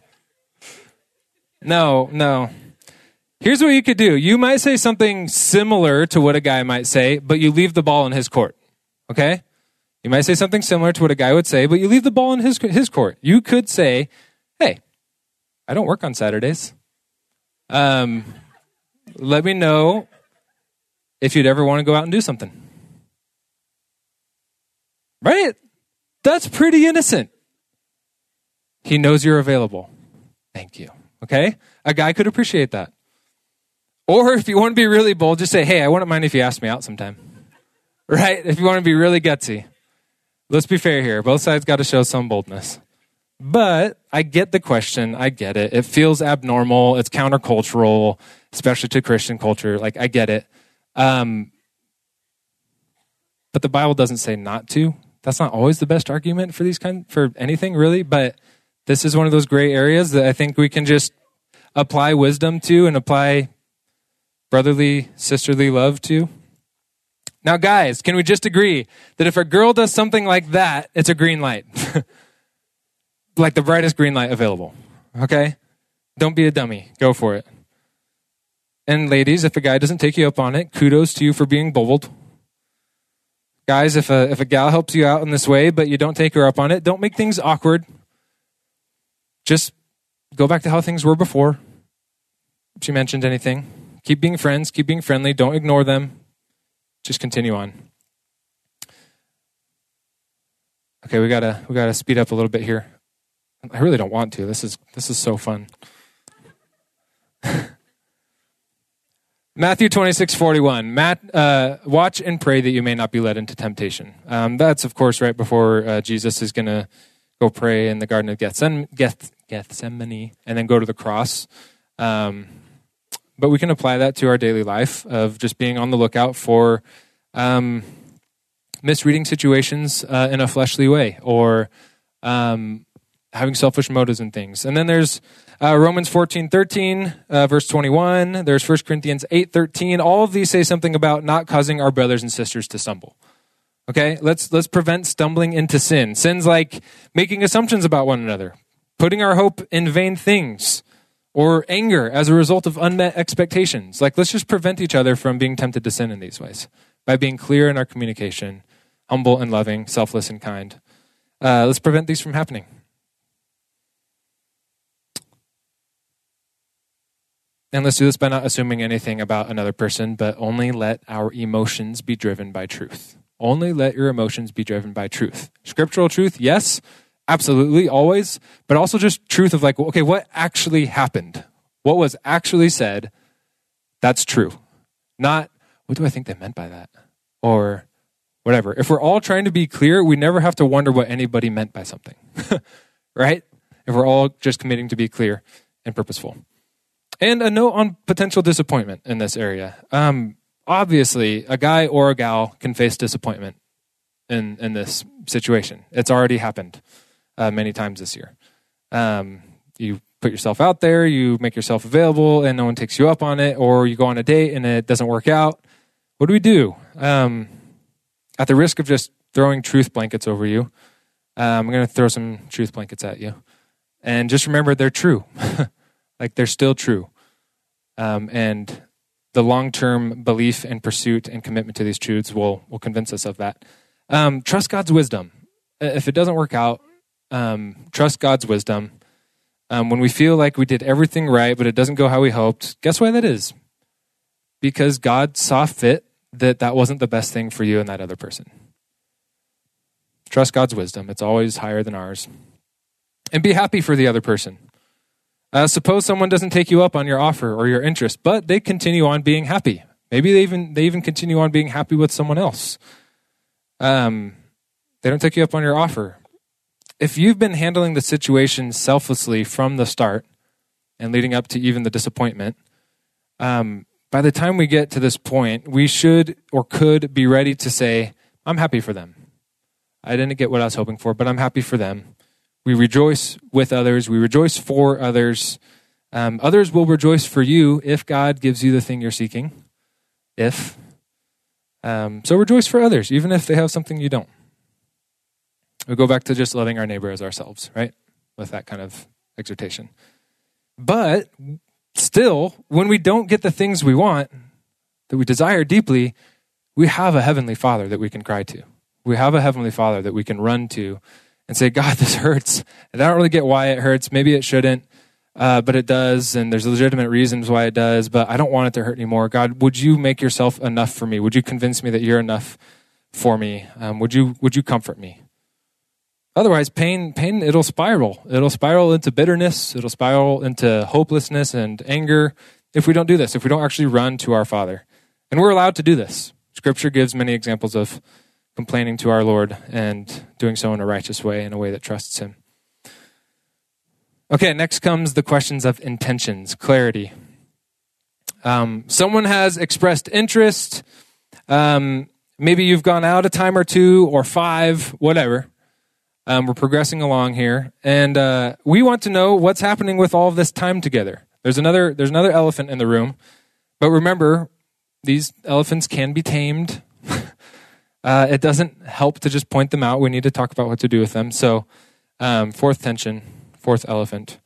No, no. Here's what you could do. You might say something similar to what a guy might say, but you leave the ball in his court. Okay? You might say something similar to what a guy would say, but you leave the ball in his his court. You could say, hey, I don't work on Saturdays. Um, let me know if you'd ever want to go out and do something. Right? That's pretty innocent. He knows you're available. Thank you. Okay? A guy could appreciate that. Or if you want to be really bold, just say, hey, I wouldn't mind if you asked me out sometime. Right? If you want to be really gutsy. Let's be fair here. Both sides got to show some boldness. But I get the question. I get it. It feels abnormal. It's countercultural, especially to Christian culture. Like, I get it. Um, but the Bible doesn't say not to. That's not always the best argument for these kind for anything, really. But this is one of those gray areas that I think we can just apply wisdom to and apply brotherly, sisterly love to. Now, guys, can we just agree that if a girl does something like that, it's a green light? Like the brightest green light available. Okay? Don't be a dummy. Go for it. And ladies, if a guy doesn't take you up on it, kudos to you for being bold. Guys, if a if a gal helps you out in this way, but you don't take her up on it, don't make things awkward. Just go back to how things were before. If she mentioned anything. Keep being friends. Keep being friendly. Don't ignore them. Just continue on. Okay, we gotta we gotta speed up a little bit here. I really don't want to. This is this is so fun. Matthew twenty-six forty-one. Matt, uh, watch and pray that you may not be led into temptation. Um, that's, of course, right before uh, Jesus is going to go pray in the Garden of Gethsemane, Geth, Gethsemane and then go to the cross. Um, but we can apply that to our daily life of just being on the lookout for um, misreading situations uh, in a fleshly way or um, having selfish motives and things. And then there's Uh, Romans fourteen thirteen, uh, verse twenty-one. There's First Corinthians eight thirteen. All of these say something about not causing our brothers and sisters to stumble. Okay, let's let's prevent stumbling into sin. Sin's like making assumptions about one another, putting our hope in vain things, or anger as a result of unmet expectations. Like, let's just prevent each other from being tempted to sin in these ways by being clear in our communication, humble and loving, selfless and kind. Uh, let's prevent these from happening. And let's do this by not assuming anything about another person, but only let our emotions be driven by truth. Only let your emotions be driven by truth. Scriptural truth, yes, absolutely, always, but also just truth of like, okay, what actually happened? What was actually said? That's true. Not, what do I think they meant by that? Or, whatever. If we're all trying to be clear, we never have to wonder what anybody meant by something, right? If we're all just committing to be clear and purposeful. And a note on potential disappointment in this area. Um, obviously, a guy or a gal can face disappointment in, in this situation. It's already happened uh, many times this year. Um, you put yourself out there, you make yourself available, and no one takes you up on it, or you go on a date and it doesn't work out. What do we do? Um, at the risk of just throwing truth blankets over you, uh, I'm going to throw some truth blankets at you. And just remember, they're true. Like, they're still true. Um, and the long-term belief and pursuit and commitment to these truths will, will convince us of that. Um, trust God's wisdom. If it doesn't work out, um, trust God's wisdom. Um, when we feel like we did everything right, but it doesn't go how we hoped, guess why that is? Because God saw fit that that wasn't the best thing for you and that other person. Trust God's wisdom. It's always higher than ours. And be happy for the other person. Uh, suppose someone doesn't take you up on your offer or your interest, but they continue on being happy. Maybe they even they even continue on being happy with someone else. Um, they don't take you up on your offer. If you've been handling the situation selflessly from the start and leading up to even the disappointment, um, by the time we get to this point, we should or could be ready to say, I'm happy for them. I didn't get what I was hoping for, but I'm happy for them. We rejoice with others. We rejoice for others. Um, others will rejoice for you if God gives you the thing you're seeking. If. Um, so rejoice for others, even if they have something you don't. We go back to just loving our neighbor as ourselves, right? With that kind of exhortation. But still, when we don't get the things we want, that we desire deeply, we have a heavenly Father that we can cry to. We have a heavenly Father that we can run to and say, God, this hurts. And I don't really get why it hurts. Maybe it shouldn't, uh, but it does. And there's legitimate reasons why it does, but I don't want it to hurt anymore. God, would you make yourself enough for me? Would you convince me that you're enough for me? Um, would you would you comfort me? Otherwise, pain, pain, it'll spiral. It'll spiral into bitterness. It'll spiral into hopelessness and anger if we don't do this, if we don't actually run to our Father. And we're allowed to do this. Scripture gives many examples of complaining to our Lord and doing so in a righteous way, in a way that trusts him. Okay, next comes the questions of intentions, clarity. Um, someone has expressed interest. Um, maybe you've gone out a time or two or five, whatever. Um, we're progressing along here, and uh, we want to know what's happening with all of this time together. There's another there's another elephant in the room, but remember, these elephants can be tamed. uh, it doesn't help to just point them out. We need to talk about what to do with them. So, um, fourth tension, fourth elephant.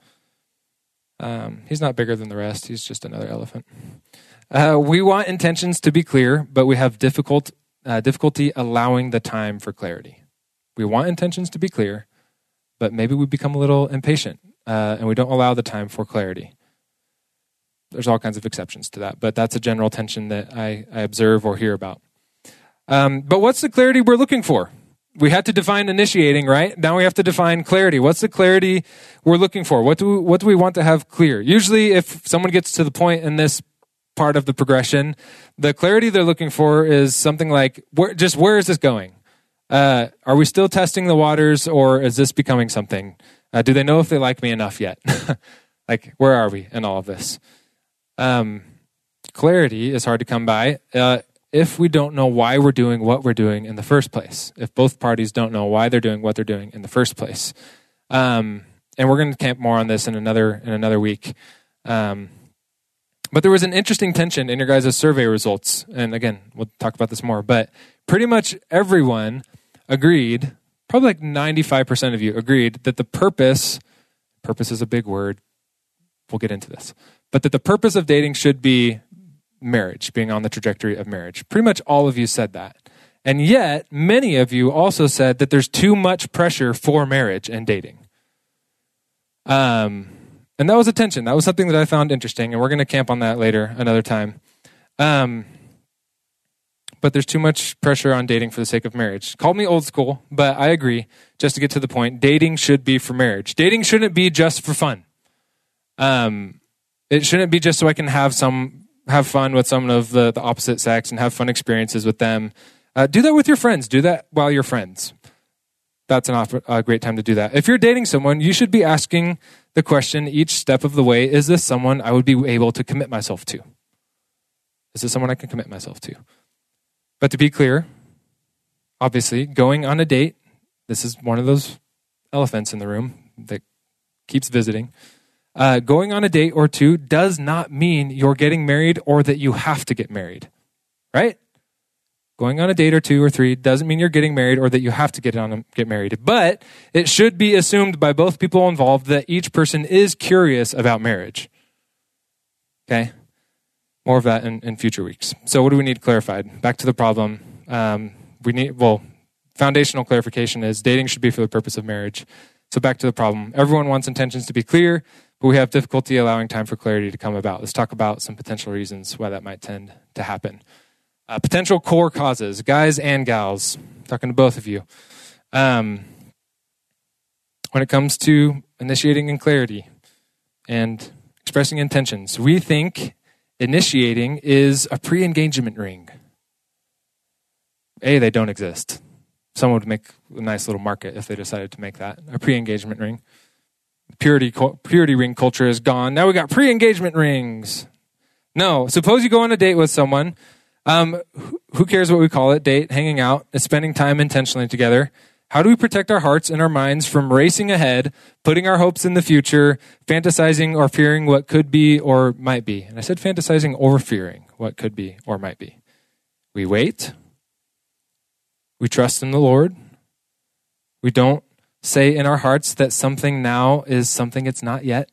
Um, he's not bigger than the rest. He's just another elephant. Uh, we want intentions to be clear, but we have difficult uh, difficulty allowing the time for clarity. We want intentions to be clear, but maybe we become a little impatient uh, and we don't allow the time for clarity. There's all kinds of exceptions to that, but that's a general tension that I, I observe or hear about. Um, but what's the clarity we're looking for? We had to define initiating, right? Now we have to define clarity. What's the clarity we're looking for? What do we, what do we want to have clear? Usually if someone gets to the point in this part of the progression, the clarity they're looking for is something like, where, just where is this going? Uh, are we still testing the waters, or is this becoming something? Uh, do they know if they like me enough yet? Like, where are we in all of this? Um, clarity is hard to come by uh, if we don't know why we're doing what we're doing in the first place. If both parties don't know why they're doing what they're doing in the first place. Um, and we're going to camp more on this in another in another week. Um, but there was an interesting tension in your guys' survey results. And again, we'll talk about this more. But pretty much everyone agreed, probably like ninety-five percent of you agreed that the purpose, purpose is a big word, we'll get into this, but that the purpose of dating should be marriage, being on the trajectory of marriage. Pretty much all of you said that. And yet, many of you also said that there's too much pressure for marriage and dating. Um, and that was a tension. That was something that I found interesting, and we're going to camp on that later, another time. Um, But there's too much pressure on dating for the sake of marriage. Call me old school, but I agree. Just to get to the point, dating should be for marriage. Dating shouldn't be just for fun. Um, it shouldn't be just so I can have some have fun with someone of the, the opposite sex and have fun experiences with them. Uh, do that with your friends. Do that while you're friends. That's an off- a great time to do that. If you're dating someone, you should be asking the question each step of the way, is this someone I would be able to commit myself to? Is this someone I can commit myself to? But to be clear, obviously, going on a date, this is one of those elephants in the room that keeps visiting. Uh, going on a date or two does not mean you're getting married or that you have to get married, right? Going on a date or two or three doesn't mean you're getting married or that you have to get on get married. But it should be assumed by both people involved that each person is curious about marriage. Okay? More of that in, in future weeks. So what do we need clarified? Back to the problem. Um, we need, well, foundational clarification is dating should be for the purpose of marriage. So back to the problem. Everyone wants intentions to be clear, but we have difficulty allowing time for clarity to come about. Let's talk about some potential reasons why that might tend to happen. Uh, potential core causes, guys and gals, talking to both of you. Um, when it comes to initiating and clarity and expressing intentions, we think initiating is a pre-engagement ring. A, they don't exist. Someone would make a nice little market if they decided to make that, a pre-engagement ring. Purity, purity ring culture is gone. Now we got pre-engagement rings. No, suppose you go on a date with someone. Um, who cares what we call it? Date, hanging out, is spending time intentionally together. How do we protect our hearts and our minds from racing ahead, putting our hopes in the future, fantasizing or fearing what could be or might be? And I said fantasizing or fearing what could be or might be. We wait. We trust in the Lord. We don't say in our hearts that something now is something it's not yet.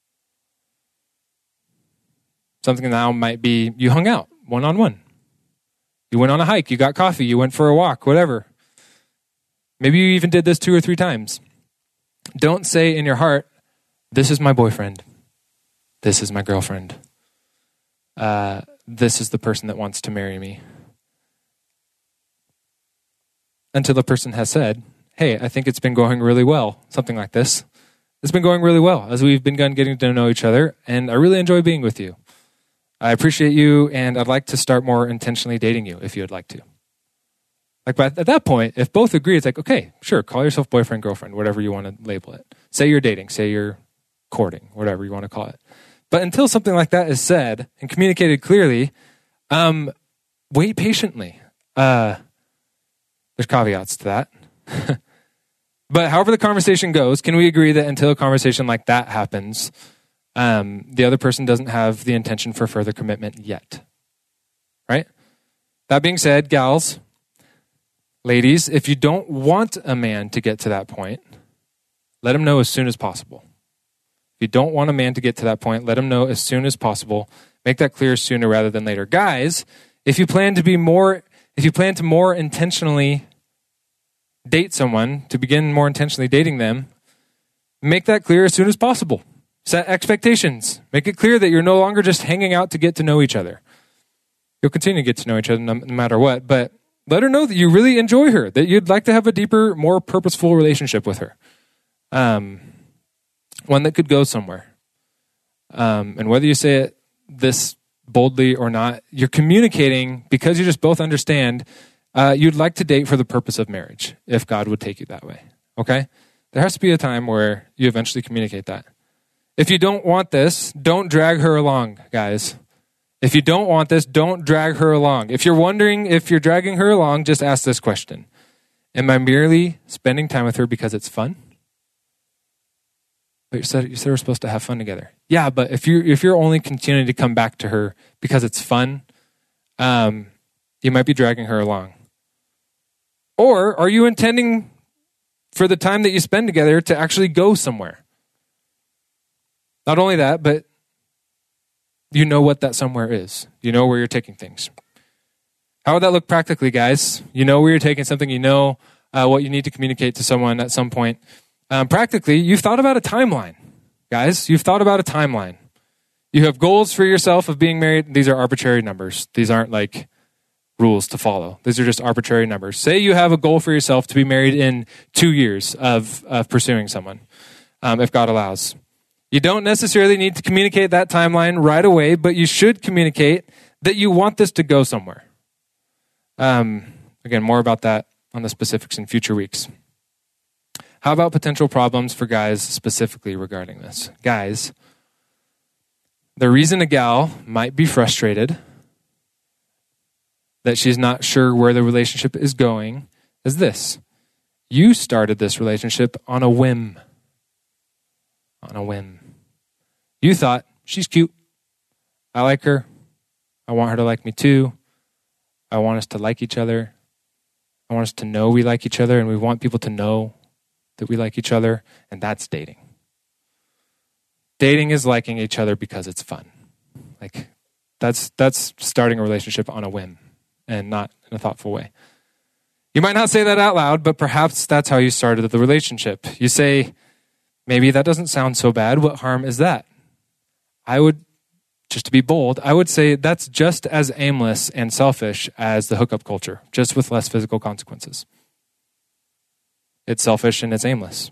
Something now might be you hung out one-on-one. You went on a hike, you got coffee, you went for a walk, whatever. Maybe you even did this two or three times. Don't say in your heart, this is my boyfriend. This is my girlfriend. Uh, this is the person that wants to marry me. Until the person has said, hey, I think it's been going really well. Something like this. It's been going really well as we've begun getting to know each other, and I really enjoy being with you. I appreciate you, and I'd like to start more intentionally dating you if you'd like to. Like, but at that point, if both agree, it's like, okay, sure, call yourself boyfriend, girlfriend, whatever you want to label it. Say you're dating, say you're courting, whatever you want to call it. But until something like that is said and communicated clearly, um, wait patiently. Uh, there's caveats to that. But however the conversation goes, can we agree that until a conversation like that happens, Um, the other person doesn't have the intention for further commitment yet, right? That being said, gals, ladies, if you don't want a man to get to that point, let him know as soon as possible. If you don't want a man to get to that point, let him know as soon as possible. Make that clear sooner rather than later. Guys, if you plan to be more, if you plan to more intentionally date someone, to begin more intentionally dating them, make that clear as soon as possible. Set expectations. Make it clear that you're no longer just hanging out to get to know each other. You'll continue to get to know each other no, no matter what, but let her know that you really enjoy her, that you'd like to have a deeper, more purposeful relationship with her. Um, one that could go somewhere. Um, and whether you say it this boldly or not, you're communicating because you just both understand uh, you'd like to date for the purpose of marriage, if God would take you that way. Okay? There has to be a time where you eventually communicate that. If you don't want this, don't drag her along, guys. If you don't want this, don't drag her along. If you're wondering if you're dragging her along, just ask this question. Am I merely spending time with her because it's fun? But you said, you said we're supposed to have fun together. Yeah, but if you're, if you're only continuing to come back to her because it's fun, um, you might be dragging her along. Or are you intending for the time that you spend together to actually go somewhere? Not only that, but you know what that somewhere is. You know where you're taking things. How would that look practically, guys? You know where you're taking something. You know uh, what you need to communicate to someone at some point. Um, practically, you've thought about a timeline, guys. You've thought about a timeline. You have goals for yourself of being married. These are arbitrary numbers. These aren't like rules to follow. These are just arbitrary numbers. Say you have a goal for yourself to be married in two years of, of pursuing someone, um, if God allows. You don't necessarily need to communicate that timeline right away, but you should communicate that you want this to go somewhere. Um, Again, more about that on the specifics in future weeks. How about potential problems for guys specifically regarding this? Guys, the reason a gal might be frustrated that she's not sure where the relationship is going is this. You started this relationship on a whim. On a whim. You thought, she's cute. I like her. I want her to like me too. I want us to like each other. I want us to know we like each other, and we want people to know that we like each other, and that's dating. Dating is liking each other because it's fun. Like, that's that's starting a relationship on a whim and not in a thoughtful way. You might not say that out loud, but perhaps that's how you started the relationship. You say, maybe that doesn't sound so bad. What harm is that? I would, just to be bold, I would say that's just as aimless and selfish as the hookup culture, just with less physical consequences. It's selfish and it's aimless.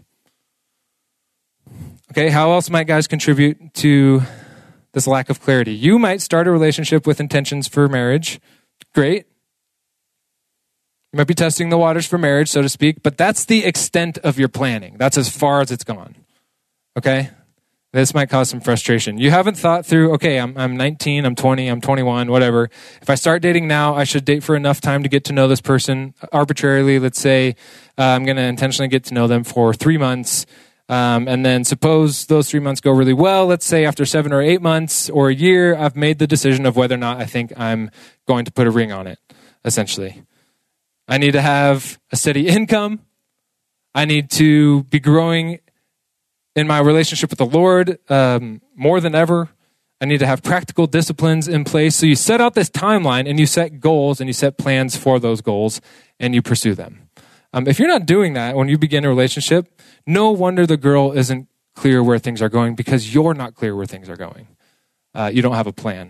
Okay, how else might guys contribute to this lack of clarity? You might start a relationship with intentions for marriage. Great. You might be testing the waters for marriage, so to speak, but that's the extent of your planning. That's as far as it's gone. Okay? This might cause some frustration. You haven't thought through, okay, I'm I'm nineteen, I'm twenty, I'm twenty-one, whatever. If I start dating now, I should date for enough time to get to know this person arbitrarily. Let's say uh, I'm going to intentionally get to know them for three months. Um, and then suppose those three months go really well. Let's say after seven or eight months or a year, I've made the decision of whether or not I think I'm going to put a ring on it, essentially. I need to have a steady income. I need to be growing in my relationship with the Lord um, more than ever. I need to have practical disciplines in place. So you set out this timeline and you set goals and you set plans for those goals and you pursue them. Um, if you're not doing that when you begin a relationship, no wonder the girl isn't clear where things are going because you're not clear where things are going. Uh, you don't have a plan.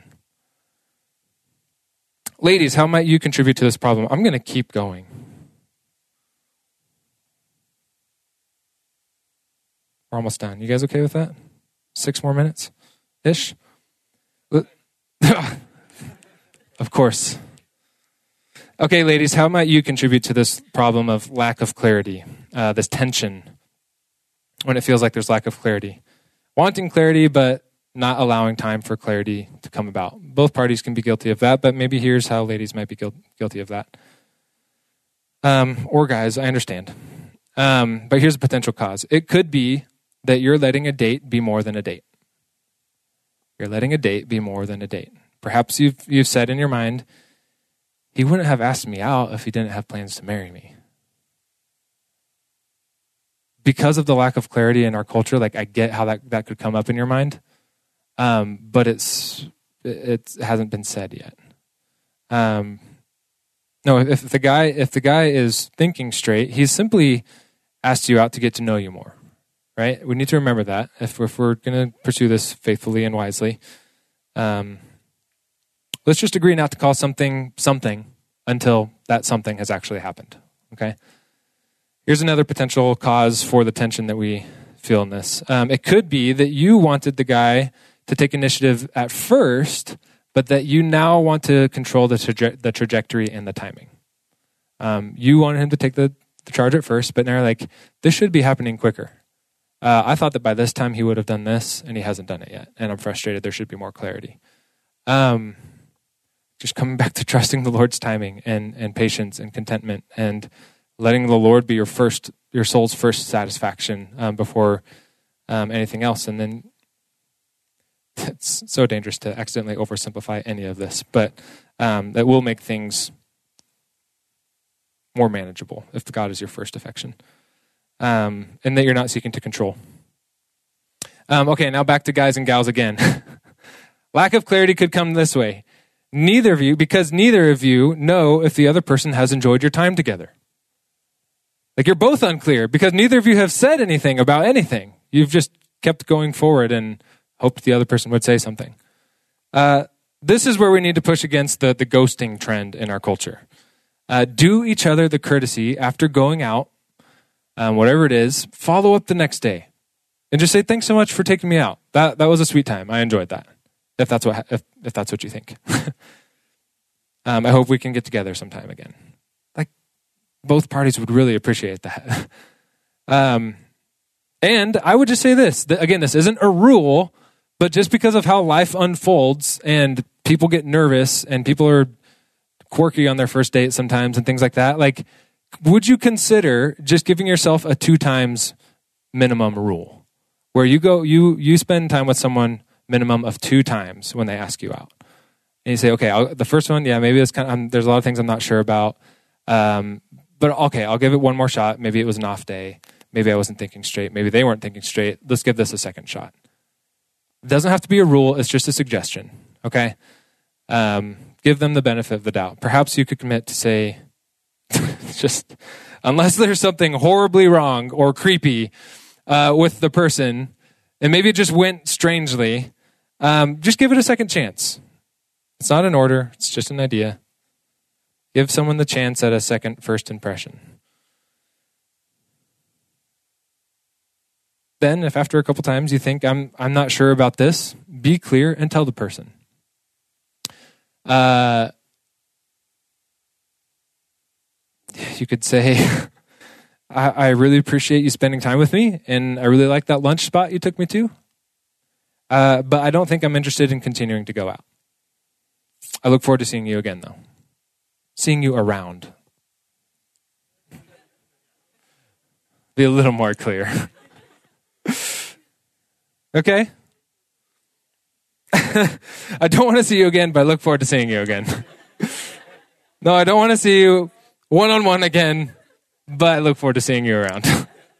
Ladies, how might you contribute to this problem? I'm going to keep going. We're almost done. You guys okay with that? Six more minutes-ish? Of course. Okay, ladies, how might you contribute to this problem of lack of clarity, uh, this tension, when it feels like there's lack of clarity? Wanting clarity, but not allowing time for clarity to come about. Both parties can be guilty of that, but maybe here's how ladies might be guil- guilty of that. Um, or guys, I understand. Um, but here's a potential cause. It could be that you're letting a date be more than a date. You're letting a date be more than a date. Perhaps you've you've said in your mind, he wouldn't have asked me out if he didn't have plans to marry me. Because of the lack of clarity in our culture, like I get how that, that could come up in your mind, um, but it's it hasn't been said yet. Um, no, if the guy if the guy is thinking straight, he's simply asked you out to get to know you more, right? We need to remember that if, if we're going to pursue this faithfully and wisely. Um, let's just agree not to call something something until that something has actually happened, okay? Here's another potential cause for the tension that we feel in this. Um, it could be that you wanted the guy to take initiative at first, but that you now want to control the, traje- the trajectory and the timing. Um, you wanted him to take the, the charge at first, but now you're like, this should be happening quicker. Uh, I thought that by this time he would have done this, and he hasn't done it yet, and I'm frustrated. There should be more clarity. Um, just coming back to trusting the Lord's timing and, and patience and contentment and letting the Lord be your first, your soul's first satisfaction um, before um, anything else. And then it's so dangerous to accidentally oversimplify any of this, but um, that will make things more manageable if God is your first affection, um, and that you're not seeking to control. Um, okay, now back to guys and gals again. Lack of clarity could come this way. Neither of you, because neither of you know if the other person has enjoyed your time together. Like you're both unclear because neither of you have said anything about anything. You've just kept going forward and hoped the other person would say something. Uh, this is where we need to push against the, the ghosting trend in our culture. Uh, do each other the courtesy after going out, um, whatever it is, follow up the next day. And just say, thanks so much for taking me out. That that was a sweet time. I enjoyed that. If that's what if, if that's what you think. um, I hope we can get together sometime again. Like, both parties would really appreciate that. um, and I would just say this, that, again, this isn't a rule, but just because of how life unfolds and people get nervous and people are quirky on their first date sometimes and things like that, like, would you consider just giving yourself a two times minimum rule where you go, you, you spend time with someone minimum of two times when they ask you out. And you say, okay, I'll, the first one, yeah, maybe it's kind of, I'm, there's a lot of things I'm not sure about. Um, but okay, I'll give it one more shot. Maybe it was an off day. Maybe I wasn't thinking straight. Maybe they weren't thinking straight. Let's give this a second shot. It doesn't have to be a rule. It's just a suggestion. Okay. Um, give them the benefit of the doubt. Perhaps you could commit to say, just unless there's something horribly wrong or creepy uh, with the person, and maybe it just went strangely, um, just give it a second chance. It's not an order. It's just an idea. Give someone the chance at a second first impression. Then, if after a couple times you think, I'm I'm not sure about this, be clear and tell the person. Uh, you could say, I, I really appreciate you spending time with me, and I really like that lunch spot you took me to, uh, but I don't think I'm interested in continuing to go out. I look forward to seeing you again, though. Seeing you around. Be a little more clear. Okay? I don't want to see you again, but I look forward to seeing you again. No, I don't want to see you one-on-one again, but I look forward to seeing you around.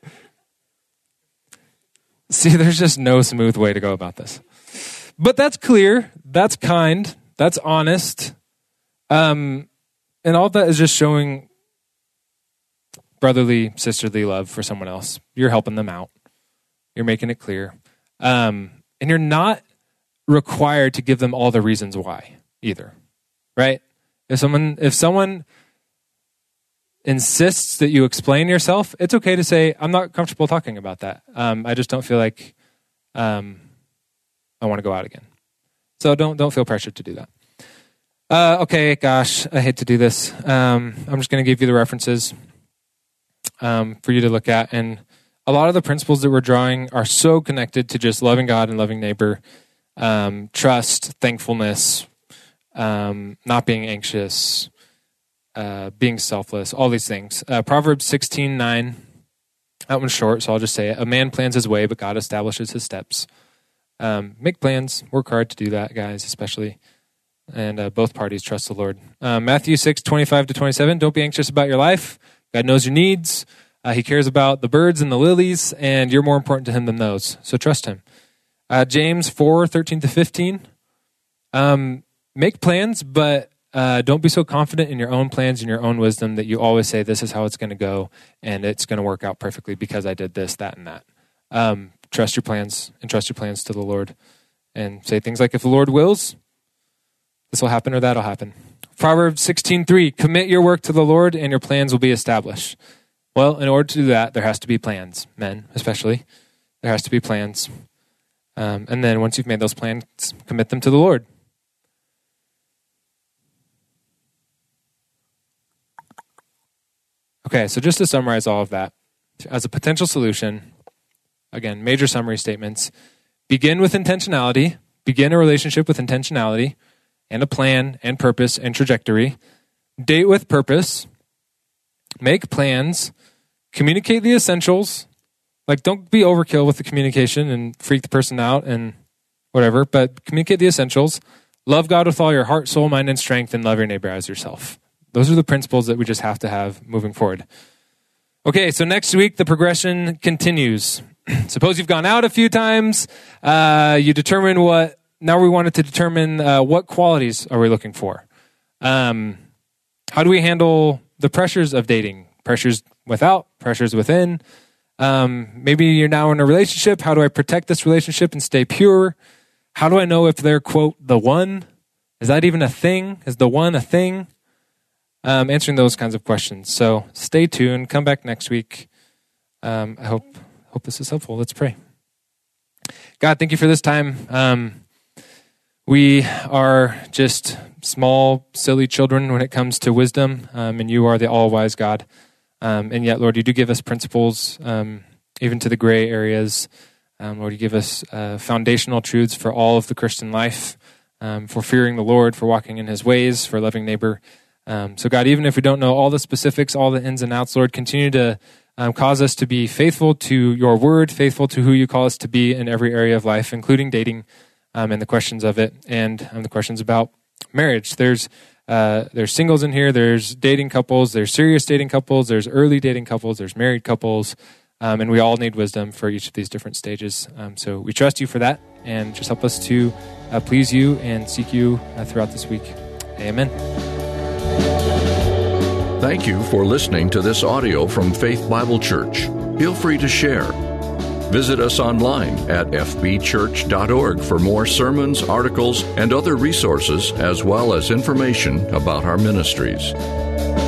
See, there's just no smooth way to go about this. But that's clear. That's kind. That's honest. Um, and all that is just showing brotherly, sisterly love for someone else. You're helping them out. You're making it clear. Um, and you're not required to give them all the reasons why either, right? If someone, if someone insists that you explain yourself, it's okay to say, I'm not comfortable talking about that. Um, I just don't feel like um, I want to go out again. So don't don't feel pressured to do that. Uh, okay, gosh, I hate to do this. Um, I'm just going to give you the references um, for you to look at. And a lot of the principles that we're drawing are so connected to just loving God and loving neighbor, um, trust, thankfulness, um, not being anxious, uh, being selfless, all these things. Uh, Proverbs sixteen nine, that one's short, so I'll just say it. A man plans his way, but God establishes his steps. Um, make plans, work hard to do that, guys, especially. And uh, both parties trust the Lord. Uh, Matthew six twenty-five to twenty-seven, don't be anxious about your life. God knows your needs. Uh, he cares about the birds and the lilies, and you're more important to him than those. So trust him. Uh, James four thirteen to fifteen. Um, make plans, but uh, don't be so confident in your own plans and your own wisdom that you always say, this is how it's going to go, and it's going to work out perfectly because I did this, that, and that. Um, trust your plans, and trust your plans to the Lord. And say things like, if the Lord wills, this will happen or that'll happen. Proverbs sixteen three, commit your work to the Lord and your plans will be established. Well, in order to do that, there has to be plans, men especially. There has to be plans. Um, and then once you've made those plans, commit them to the Lord. Okay, so just to summarize all of that, as a potential solution, again, major summary statements. Begin with intentionality. Begin a relationship with intentionality and a plan and purpose and trajectory. Date with purpose. Make plans. Communicate the essentials. Like, don't be overkill with the communication and freak the person out and whatever, but communicate the essentials. Love God with all your heart, soul, mind, and strength, and love your neighbor as yourself. Those are the principles that we just have to have moving forward. Okay, so next week, the progression continues. Suppose you've gone out a few times. Uh, you determine what, now we wanted to determine uh, what qualities are we looking for. Um, how do we handle the pressures of dating? Pressures without, pressures within. Um, maybe you're now in a relationship. How do I protect this relationship and stay pure? How do I know if they're, quote, the one? Is that even a thing? Is the one a thing? Um, answering those kinds of questions. So stay tuned. Come back next week. Um, I hope hope this is helpful. Let's pray. God, thank you for this time. Um, we are just small, silly children when it comes to wisdom, um, and you are the all-wise God. Um, and yet, Lord, you do give us principles, um, even to the gray areas. Um, Lord, you give us uh, foundational truths for all of the Christian life, um, for fearing the Lord, for walking in his ways, for loving neighbor. Um, so God, even if we don't know all the specifics, all the ins and outs, Lord, continue to um, cause us to be faithful to your word, faithful to who you call us to be in every area of life, including dating um, and the questions of it, and um, the questions about marriage. There's uh, there's singles in here, there's dating couples, there's serious dating couples, there's early dating couples, there's married couples, um, and we all need wisdom for each of these different stages. Um, so we trust you for that, and just help us to uh, please you and seek you uh, throughout this week. Amen. Thank you for listening to this audio from Faith Bible Church. Feel free to share. Visit us online at f b church dot org for more sermons, articles, and other resources, as well as information about our ministries.